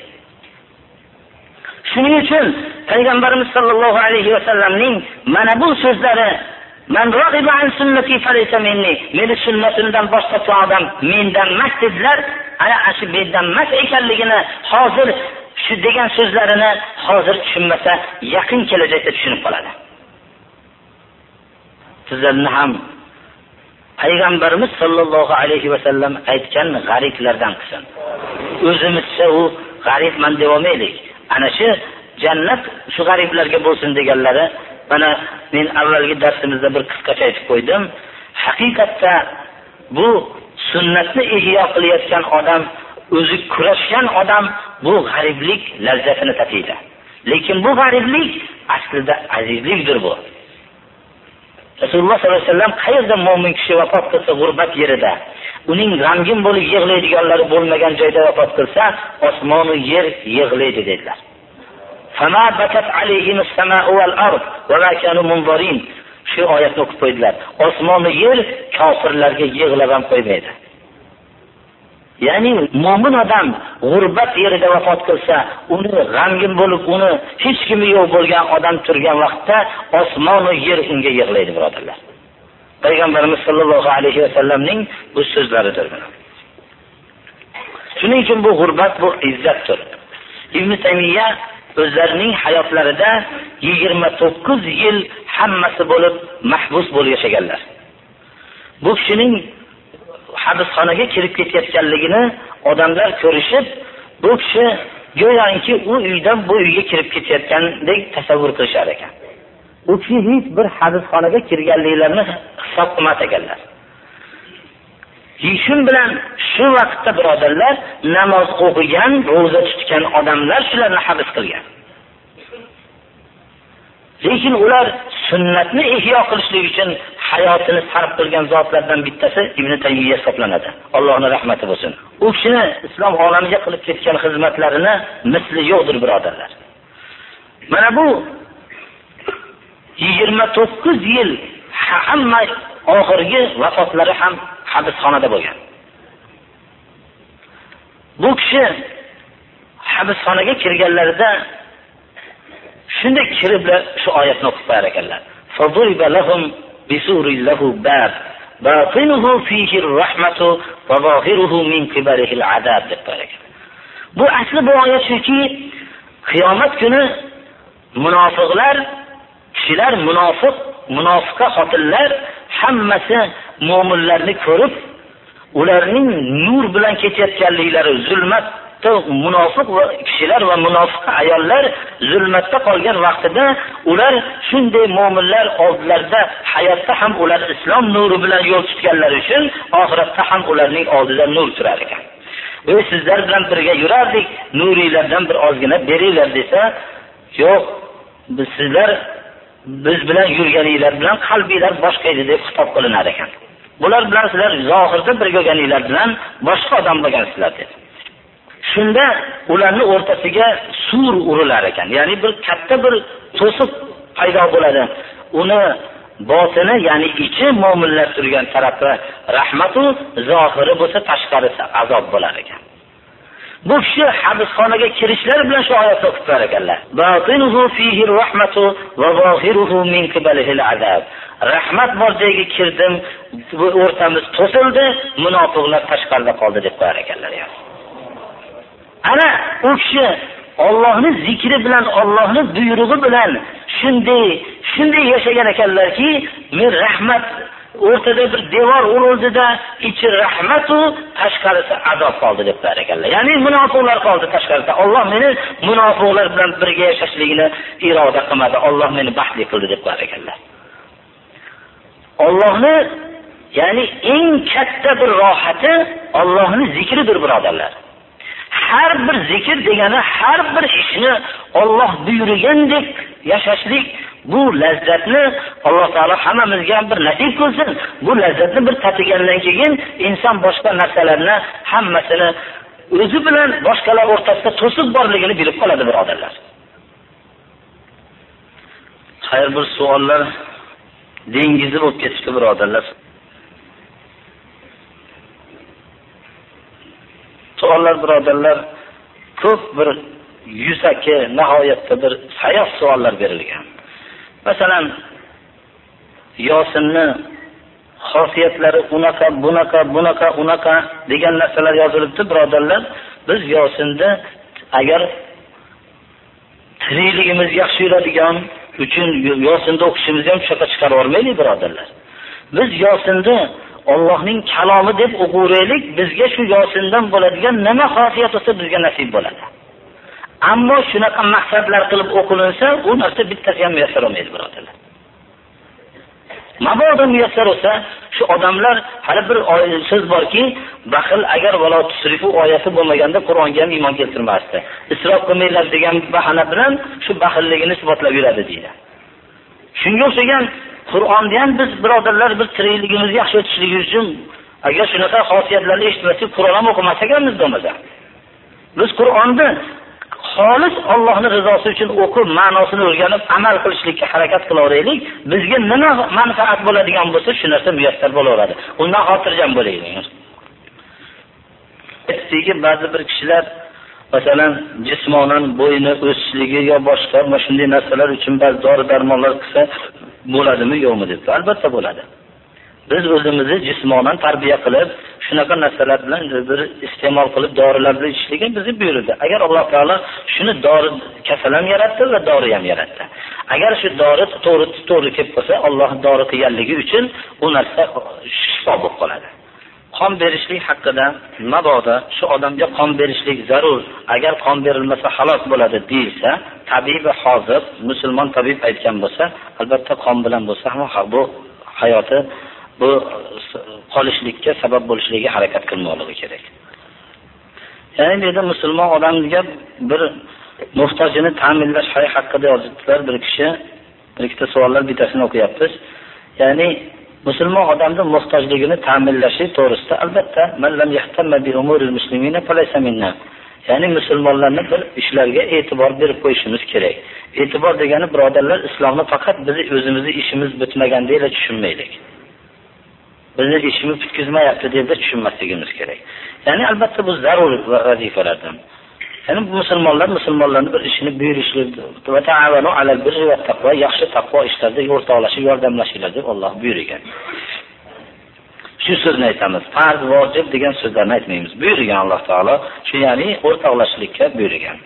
Speaker 3: Shuning uchun Payg'ambarimiz sollallohu alayhi va sallamning mana bu so'zlari "Man rag'iba an sunnati falaysa minni", meni sunnatimdan bosh tortgan odam mendan emas dedilar. Ana shu mendan emas ekanligini hozir shu degan so'zlarini hozir tushunmasa, yaqin kelajakda tushunib qoladi. Sizlarni ham Payg'ambarimiz sollallohu alayhi va sallam aytgan g'ariblardan qilsin. O'zimizcha u g'aribman deb olmaylik. Ana shu jannat shu g'ariblarga bo'lsin deganlari, mana men avvalgi darsimizda bir qisqacha aytib qo'ydim. Haqiqatda bu sunnatni ihyo qilayotgan odam, o'zi kurashgan odam bu g'ariblik lazzatini tatiydi. Lekin bu g'ariblik aslida azizlikdir bu. Rasululloh sollallohu alayhi vasallam qayerda mu'min kishi vafot qilsa g'urbat yerida, uning g'amgin bo'lib yig'laydiganlari bo'lmagan joyda vafot qilsa, osmon va yer yig'laydi dedilar. Fama bakat alayhim as-sama'u wal-ard wa ma kanu munzirin. Shu oyatni o'qib qo'ydilar. Osmon va yer kofirlarga yig'lab ham qo'ymaydi. Ya'ni mu'min odam g'urbat yerida vafot qilsa, uni g'amgin bo'lib, uni hech kimi yo'q bo'lgan odam turgan vaqtda osmon va yer unga yig'laydi birodarlar. Payg'ambarimiz sollallohu alayhi vasallamning bu so'zlaridir. Shuning uchun bu g'urbat, bu izzatdir. Ibn Taymiyya o'zlarining hayotlarida yigirma to'qqiz yil hammasi bo'lib mahbus bo'lib yashaganlar. Bu kishining habsxonaga kirib ketayotganligini odamlar ko'rishib, bu kishi go'yoki u uydan bu uyga kirib ketayotgandek tasavvur qilishar ekan. U kishi hech bir habsxonaga kirganliklarini hisob qilmas ekanlar. Shun bilan shu vaqtda birodarlar namoz o'qigan, roza tutgan odamlar shularni habs qilgan. Lekin ular sunnatni ihyo qilishlik uchun hayotini sarf qilgan zotlardan bittasi Ibn Taymiyya hisoblanadi. Allohning rahmati bo'lsin. U kishini islom olamiga qilib ketgan xizmatlarini misli yo'qdir birodarlar. Mana bu yigirma to'qqiz yil hamma oxirgi vafotlari ham habsxonada bo'lgan. Bu kishi habsxonaga kirganlarida shunda kirib shu oyatni o'qib qo'yar ekanlar. Faduriba lahum bisurin lahu bab batinuhu fihi ar-rahmatu va zohiruhu min qibalihi al-adab deb qo'yar ekan. Bu asli bu oyat shuki, qiyomat kuni munofiqlar, kishilar munofiq, munofiqa xotinlar hammasi mu'minlarni ko'rib, ularning nur bilan ketayotganliklari, zulmatda munofiq va kishilar va munofiq ayollar zulmatda qolgan vaqtida ular shunday mu'minlar oldilarida hayotda ham ular islom nuri bilan yo'l tutganlari uchun oxiratda ham ularning oldida nur turar ekan. Ve sizlar bilan birga yurardik, nuriylardan bir ozgina beringlar desa, yo'q, biz sizlar biz bilan yurganinglar bilan qalbinglar boshqa edi deb xitob qilinar ekan. Bular bilan sizlar zohirda birga bo'lganinglar bilan boshqa odam bo'lgansizlar dedi. Shunda ularning o'rtasiga sur urilar ekan. Ya'ni bir katta bir to'siq paydo bo'ladi. Uni botini, ya'ni ichi mu'minlar turgan tarafi rahmatu, zohiri bo'lsa tashqarisi azob bo'lar ekan. Bu kishi habsxonaga kirishlar bilan shu oyatni o'qib qo'yar ekanlar. Batinuhu fihi rahmatu va zohiruhu min qibalihi al-azab. Rahmat bor joyga kirdim, bu o'rtamiz to'sildi, munofiqlar tashqarida qoldi deb qo'yar ekanlar. Ana u kishi Allohning zikri bilan, Allohning buyrug'i bilan shunday, shunday yashagan ekanlarki, men rahmat o'rtada bir devor urildi-da, ichi rahmatu, tashqarisi azob qoldi deb qo'yar ekanlar. Ya'ni munofiqlar qoldi tashqarida. Alloh meni munofiqlar bilan birga yashashligini iroda qilmadi. Alloh meni baxtli qildi deb qo'yar ekanlar. Allohni, ya'ni eng katta bir rohati Allohning zikridir birodarlar. Har bir zikr degani har bir ishni Alloh buyurgandek yashashlik, bu lazzatni Alloh taolo hammamizga bir nasib qilsin. Bu lazzatni bir tatigandan keyin inson boshqa narsalarni hammasini o'zi bilan boshqalar o'rtasida to'sib borligini bilib qoladi birodarlar. Xayr, bir savollar dengizi bo'lib ketishdi birodarlar. Savollar birodarlar ko'p, bir yuzaki nihoyatda bir sayoq savollar berilgan. Masalan, Yosinni xosiyatlari unaqa, bunaqa, bunaqa, unaqa degan narsalar yozilibdi birodarlar. Biz Yosinda agar tirikligimiz yaxshi yuradigan uchun Yosinda o'qishimizni ham shaka chiqarib olmaylik birodarlar. Biz Yosinda Allohning kalomi deb o'qiraylik, bizga shu Yosindan bo'ladigan nima xosiyat bo'lsa bizga nasib bo'ladi. Ammo shunaqa maqsadlar qilib o'qilinsa, u narsa bittasi ham muyassar olmaydi birodarlar. Mabodo muyassar bo'lsa, shu odamlar hali bir so'z borki, baxil agar valo tusrifu oyati bo'lmaganda Qur'onga ham iymon keltirmasdi. Isrof qilmaylar degan bahona bilan shu baxilligini isbotlab yuradi deydi. Shunga o'xshagan Qur'onda ham biz birodarlar bir tirikligimiz yaxshi o'tishligi uchun agar shunaqa xosiyatlarni eshitmasak, Qur'on ham o'qimas ekanmiz bo'lmasa. Biz Qur'onni xolis Allohning rizosi uchun o'qib, ma'nosini o'rganib, amal qilishlikka harakat qilaveraylik. Bizga nima manfaat bo'ladigan bo'lsa, shu narsa muyassar bo'laveradi. Undan xotirjam bo'laylik. Eski ba'zi bir kishilar masalan jismonan bo'yni o'sishligi yo boshqa mana shunday narsalar uchun ba'zi dori-darmonlar qilsa bo'ladimi, yo'qmi deb. Albatta bo'ladi. Biz o'zimizni jismonan tarbiya qilib, shunaqa narsalar bilan bir iste'mol qilib dorilar bilan ishlaygan bizga buyurdi. Agar Alloh taolo shuni dori kasal ham yaratdi va dori ham yaratdi. Agar shu dori to'g'ri to'g'ri kelib qolsa, Alloh dori qilganligi uchun u narsa shifo bo'lib qoladi. Qon berishlik haqida mabodo shu odamga qon berishlik zarur, agar qon berilmasa halok bo'ladi deyilsa, tabibi hozir musulmon tabib aytgan bo'lsa, albatta qon bilan bo'lsa ham bu hayoti bu qolishlikka sabab bo'lishligiga harakat qilmoqligi kerak. Ya'ni bu yerda musulmon odamga bir muhtojini ta'minlash haqida yozibdilar bir kishi, bir ikkita savollar bittasini o'qiyapmiz. Ya'ni musulmon odamning muhtojligini ta'minlashi to'g'risida albatta man lam yahtamma bi umuril muslimina falaysa minna. Ya'ni musulmonlarni bir ishlarga e'tibor berib qo'yishimiz kerak. E'tibor degani birodarlar, islomni faqat biz o'zimizning ishimiz bitmagandek tushunmaylik. Bizni ishimiz bitkizmayapti deb tushunmasligimiz kerak. Ya'ni albatta bu zarur vazifalardan. Ya'ni musulmonlar musulmonlarning bir ishini buyurishlik va ta'avanu alal birri va taqvo, yaxshi taqvo ishlarda o'rtoqlashib yordamlashinglar deb Alloh buyurgan. Shu so'zni aytamiz. Farz, vojib degan so'zlarni aytmaymiz. Buyurgan Alloh taolo, shu ya'ni o'rtoqlashlikka buyurgan.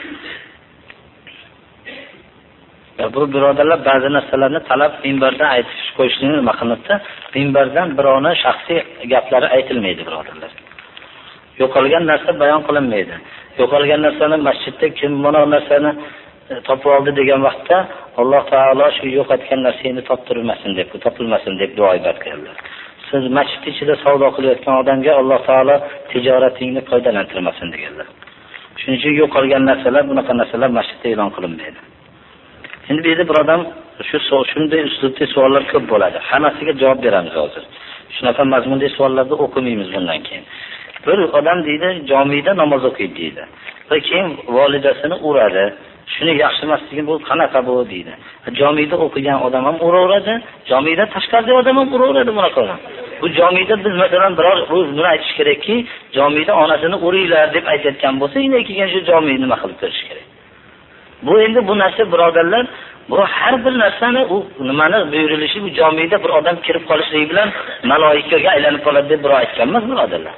Speaker 3: Bu birodarlar ba'zi narsalarni talab minbardan aytib qo'yishni nima qilmoqda? Minbardan birovni shaxsiy gaplari aytilmaydi birodarlar. Yo'qolgan narsa bayon qilinmaydi. Yo'qolgan narsani masjidda kim mana narsani topib oldi degan vaqtda Alloh taolo shu yo'qotgan narsani toptirmasin deb, topilmasin deb duo ibodat qildilar. Siz masjid ichida savdo qilayotgan odamga Alloh taolo tijoratingni foydalantirmasin deganlar. Shuning uchun yo'qolgan narsalar, bunaqa narsalar masjidda e'lon qilinmaydi. Endi bu yerda bir odam shu shunday uslubli savollar ko'p bo'ladi. Hammasiga javob beramiz hozir. Shunaqa mazmundagi savollarni o'qimaymiz bundan keyin. Bir odam deydi, jomida namoz o'qiydi deydi. Va keyin volidasini uradi. Shuni yaxshi emasligi bu qanaqa bu deydi. Jomida o'qigan odam ham uraveradi, jomida tashqarida odam ham uraveradi bunaqa. Bu jomida biz masalan biror buni aytish kerakki, jomida onasini uringlar deb aytayotgan bo'lsa, yana keyin shu jomida nima qilib berish kerak. Bu endi bu narsa birodarlar, bu har bir narsani u nimani buyurilishi bu jomida bir odam kirib qolishligi bilan maloikaga aylanib qoladi deb birov aytgan emas birodarlar.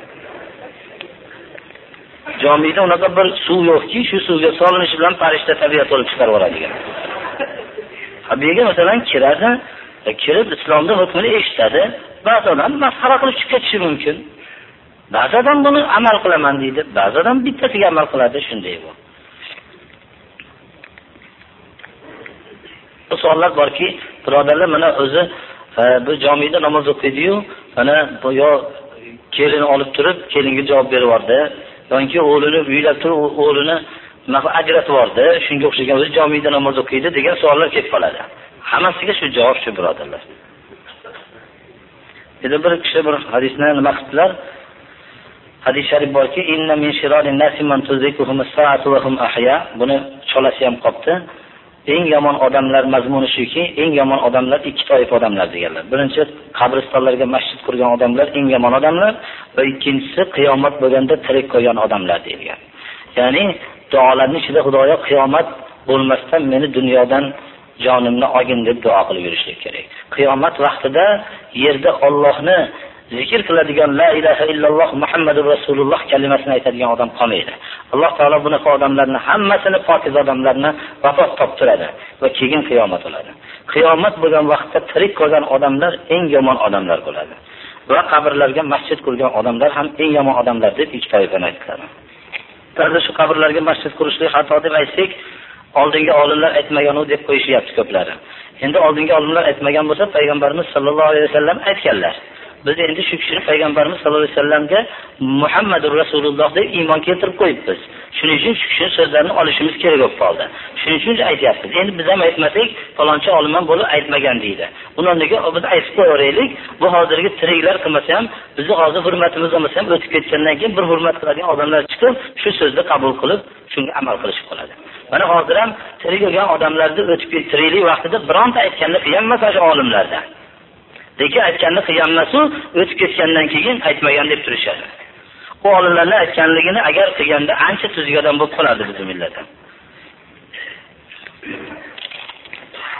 Speaker 3: Jomida unaqa bir suv yo'qki, shu suvga solinishi bilan farishta tabiat olib chiqarib yuboradigan. Habiga masalan kiradi, kirib islomda hukmini eshitadi, ba'zi odam masxara qilib chiqib ketishi mumkin. Ba'zi odam buni amal qilaman deydi, ba'zi odam bittasiga amal qiladi, shunday bu. Bu savollar borki, birodarlar mana o'zi bu jomida namoz o'qiydi-yu, mana bu yo kelini olib turib, kelinga javob berib yordi. Yoki o'g'lini uylab turib, o'g'lini nima ajratib yordi, shunga o'xshagan o'zi jomida namoz o'qiydi degan savollar kelib qoladi. Hammasiga shu javob shu birodarlar. Endi bir kishi bir hadisni nima qildilar? Hadis sharif borki, inna min shirarin nasi man tuzikuhum as-sa'atu wa hum ahya. Buni cholasi ham qopdi. Eng yomon odamlar mazmuni shuki, eng yomon odamlar ikki toifa odamlar deganlar. Birinchi qabristonlarga masjid qurgan odamlar eng yomon odamlar va ikkinchisi qiyomat bo'lganda tirik qolgan odamlar deyilgan. Ya'ni duolarning ichida Xudoyo qiyomat bo'lmasdan meni dunyodan jonimni olgin deb duo qilib yurishlik kerak. Qiyomat vaqtida yerda Allohni zikr qiladigan la ilaha illalloh Muhammadur Rasululloh kalimasini aytadigan odam qolmaydi. Alloh taolo bunaqa odamlarni hammasini pokiz odamlarni vafot toptiradi va keyin qiyomat bo'ladi. Qiyomat bo'lgan vaqtda tirik qolgan odamlar eng yomon odamlar bo'ladi. Va qabrlarga masjid qurgan odamlar ham eng yomon odamlar deb ikki toifani aytadi. Ta'zir shu qabrlarga masjid qurishlik xato deb aytsak, oldingi olimlar aytmagan-u deb qo'yishyapti ko'plari. Endi oldingi olimlar aytmagan bo'lsa, payg'ambarimiz sollallohu alayhi vasallam aytganlar. Biz endi shu kishini payg'ambarimiz sollallohu alayhi vasallamga Muhammadur Rasululloh deb iymon keltirib qo'yibmiz. Shuning uchun shu kishining so'zlarini olishimiz kerak bo'lib qoldi. Shuning uchun aytyapmiz. Endi biz ham aytmasak, falonchi olimman bo'lib aytmagan deydi. Bundan-nega biz aytib qo'yaylik. Bu hozirgi tiriklar qilmasa ham, bizni hozir hurmatimiz bo'lmasa ham o'tib ketgandan keyin bir hurmat qiladigan odamlar chiqib, shu so'zni qabul qilib, shunga amal qilishib qoladi. Mana hozir ham tirik bo'lgan odamlarni o'tib kettiraylik vaqtida bironta aytganini qilmas o'sha olimlardan. Lekin aytganni qilganmasu, o'tib ketgandan keyin aytmagan deb turishadi. Bu olimlarning aytganligini agar qilganda ancha tuzgadan bo'lib qoladi bizning millatda.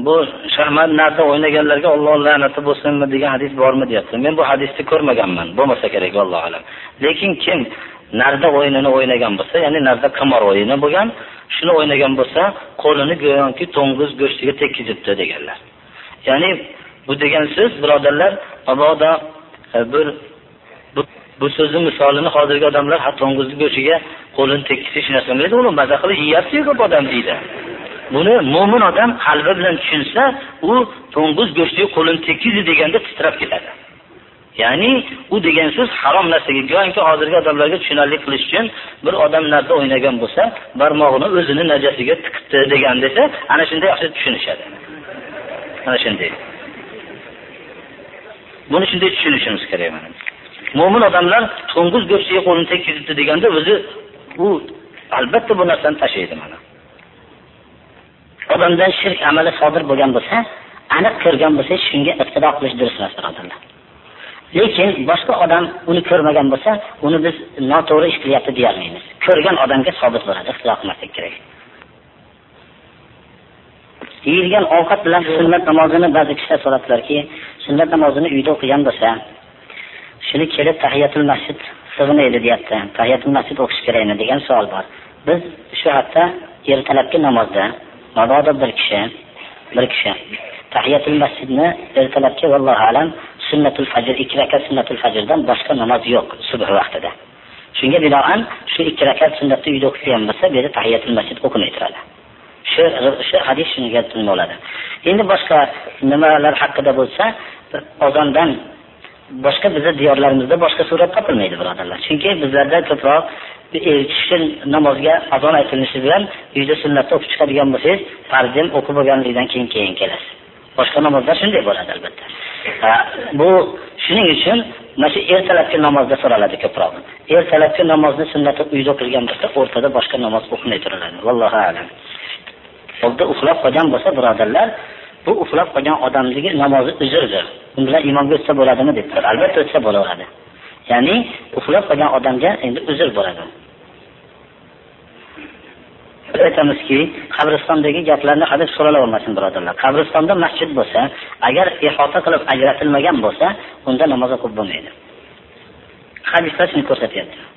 Speaker 3: bu shahmat narda o'ynaganlarga Alloh la'nati bo'lsinmi degan hadis bormi deyapti. Men bu hadisni ko'rmaganman. Bo'lmasa kerak, vallohu alam. Lekin kim narda o'yinini o'ynagan bo'lsa, ya'ni narda qimor o'yini bo'lgan, shuni o'ynagan bo'lsa, qo'lini go'yoki to'ng'iz go'shtiga tekkizibdi deganlar. Ya'ni bu degan so'z, birodarlar, mabodo bir bu, bu so'zning misolini hozirgi odamlar hatto to'ng'iz go'shtiga qo'lini tekkizish narsa qilmaydi, uni maza qilib yeyapti ko'p odam deydi. Buni mo'min odam qalbi bilan tushunsa, u to'ng'iz go'shtiga qo'lini tekkizdi deganda titrab ketadi. Ya'ni u degan so'z harom narsaga, go'yoki hozirgi odamlarga tushunarli qilish uchun bir odam narda o'ynagan bo'lsa, barmog'ini o'zini najasiga tiqibdi degan desa, ana shunday yaxshi tushunishadi. Ana shunday. Buni shunday tushunishimiz kerak mana. Mo'min odamlar to'ng'iz go'shtiga qo'lini tekkizdi deganda o'zi u albatta bu narsani tashlaydi mana. Odamdan shirk amali sodir bo'lgan bo'lsa, aniq ko'rgan bo'lsa, shunga iqtido qilish durust emas, birodarlar. Lekin boshqa odam uni ko'rmagan bo'lsa, uni biz noto'g'ri ish qilyapti deya olmaymiz. Ko'rgan odamga sobit bo'ladi, iqtido qilmaslik kerak. Yeyilgan ovqat bilan sunnat namozini ba'zi kishilar so'radilarki, sunnat namozini uyda o'qigan bo'lsa, shuni kelib tahiyatul masjid sig'maydi deyapti. Tahiyatul masjid o'qish kerakmi degan savol bor. Biz shu hatto ertalabki namozda mabodo bir kishi, bir kishi tahiyatul masjidni ertalabki vallohu alam sunnatul fajr ikki rakat sunnatul fajrdan boshqa namoz yo'q subh vaqtida. Shunga binoan shu ikki rakat sunnatni uyda o'qigan bo'lsa, bu yerda tahiyatul masjid o'qilmay turadi. Shu shu hadis shunga dalil bo'ladi. Endi boshqa nimalar haqida bo'lsa, ozondan boshqa bizning diyorlarimizda boshqa surat topilmaydi, birodarlar. Chunki bizlarda ko'proq tushun namozga azon aytilishi bilan uyda sunnatni o'qib chiqadigan bo'lsangiz, farzim o'qib bo'lganligidan keyin keyin kelasiz. Boshqa namozlar shunday bo'ladi albatta. Bu shuning uchun mana shu ertalabki namozda so'raladi ko'proq. Ertalabki namozni sunnati uyda o'qilgan bo'lsa, o'rtada boshqa namoz o'qilmay turiladi. Vallohu alam. O'lda uxlab qolgan bo'lsa, birodarlar, bu uxlab qolgan odamligi namozi uzrdir. Bu bilan imonga o'tsa bo'ladimi debdir. Albatta o'tsa bo'laveradi. Ya'ni uxlab qolgan odamga endi uzr bo'ladi. Aytamizki, qabristondagi gaplarni hadis so'ralab olmasin, birodarlar. Qabristonda masjid bo'lsa, agar ihota qilib ajratilmagan bo'lsa, unda namoz o'qib bo'lmaydi. Hadislar shuni ko'rsatyapti.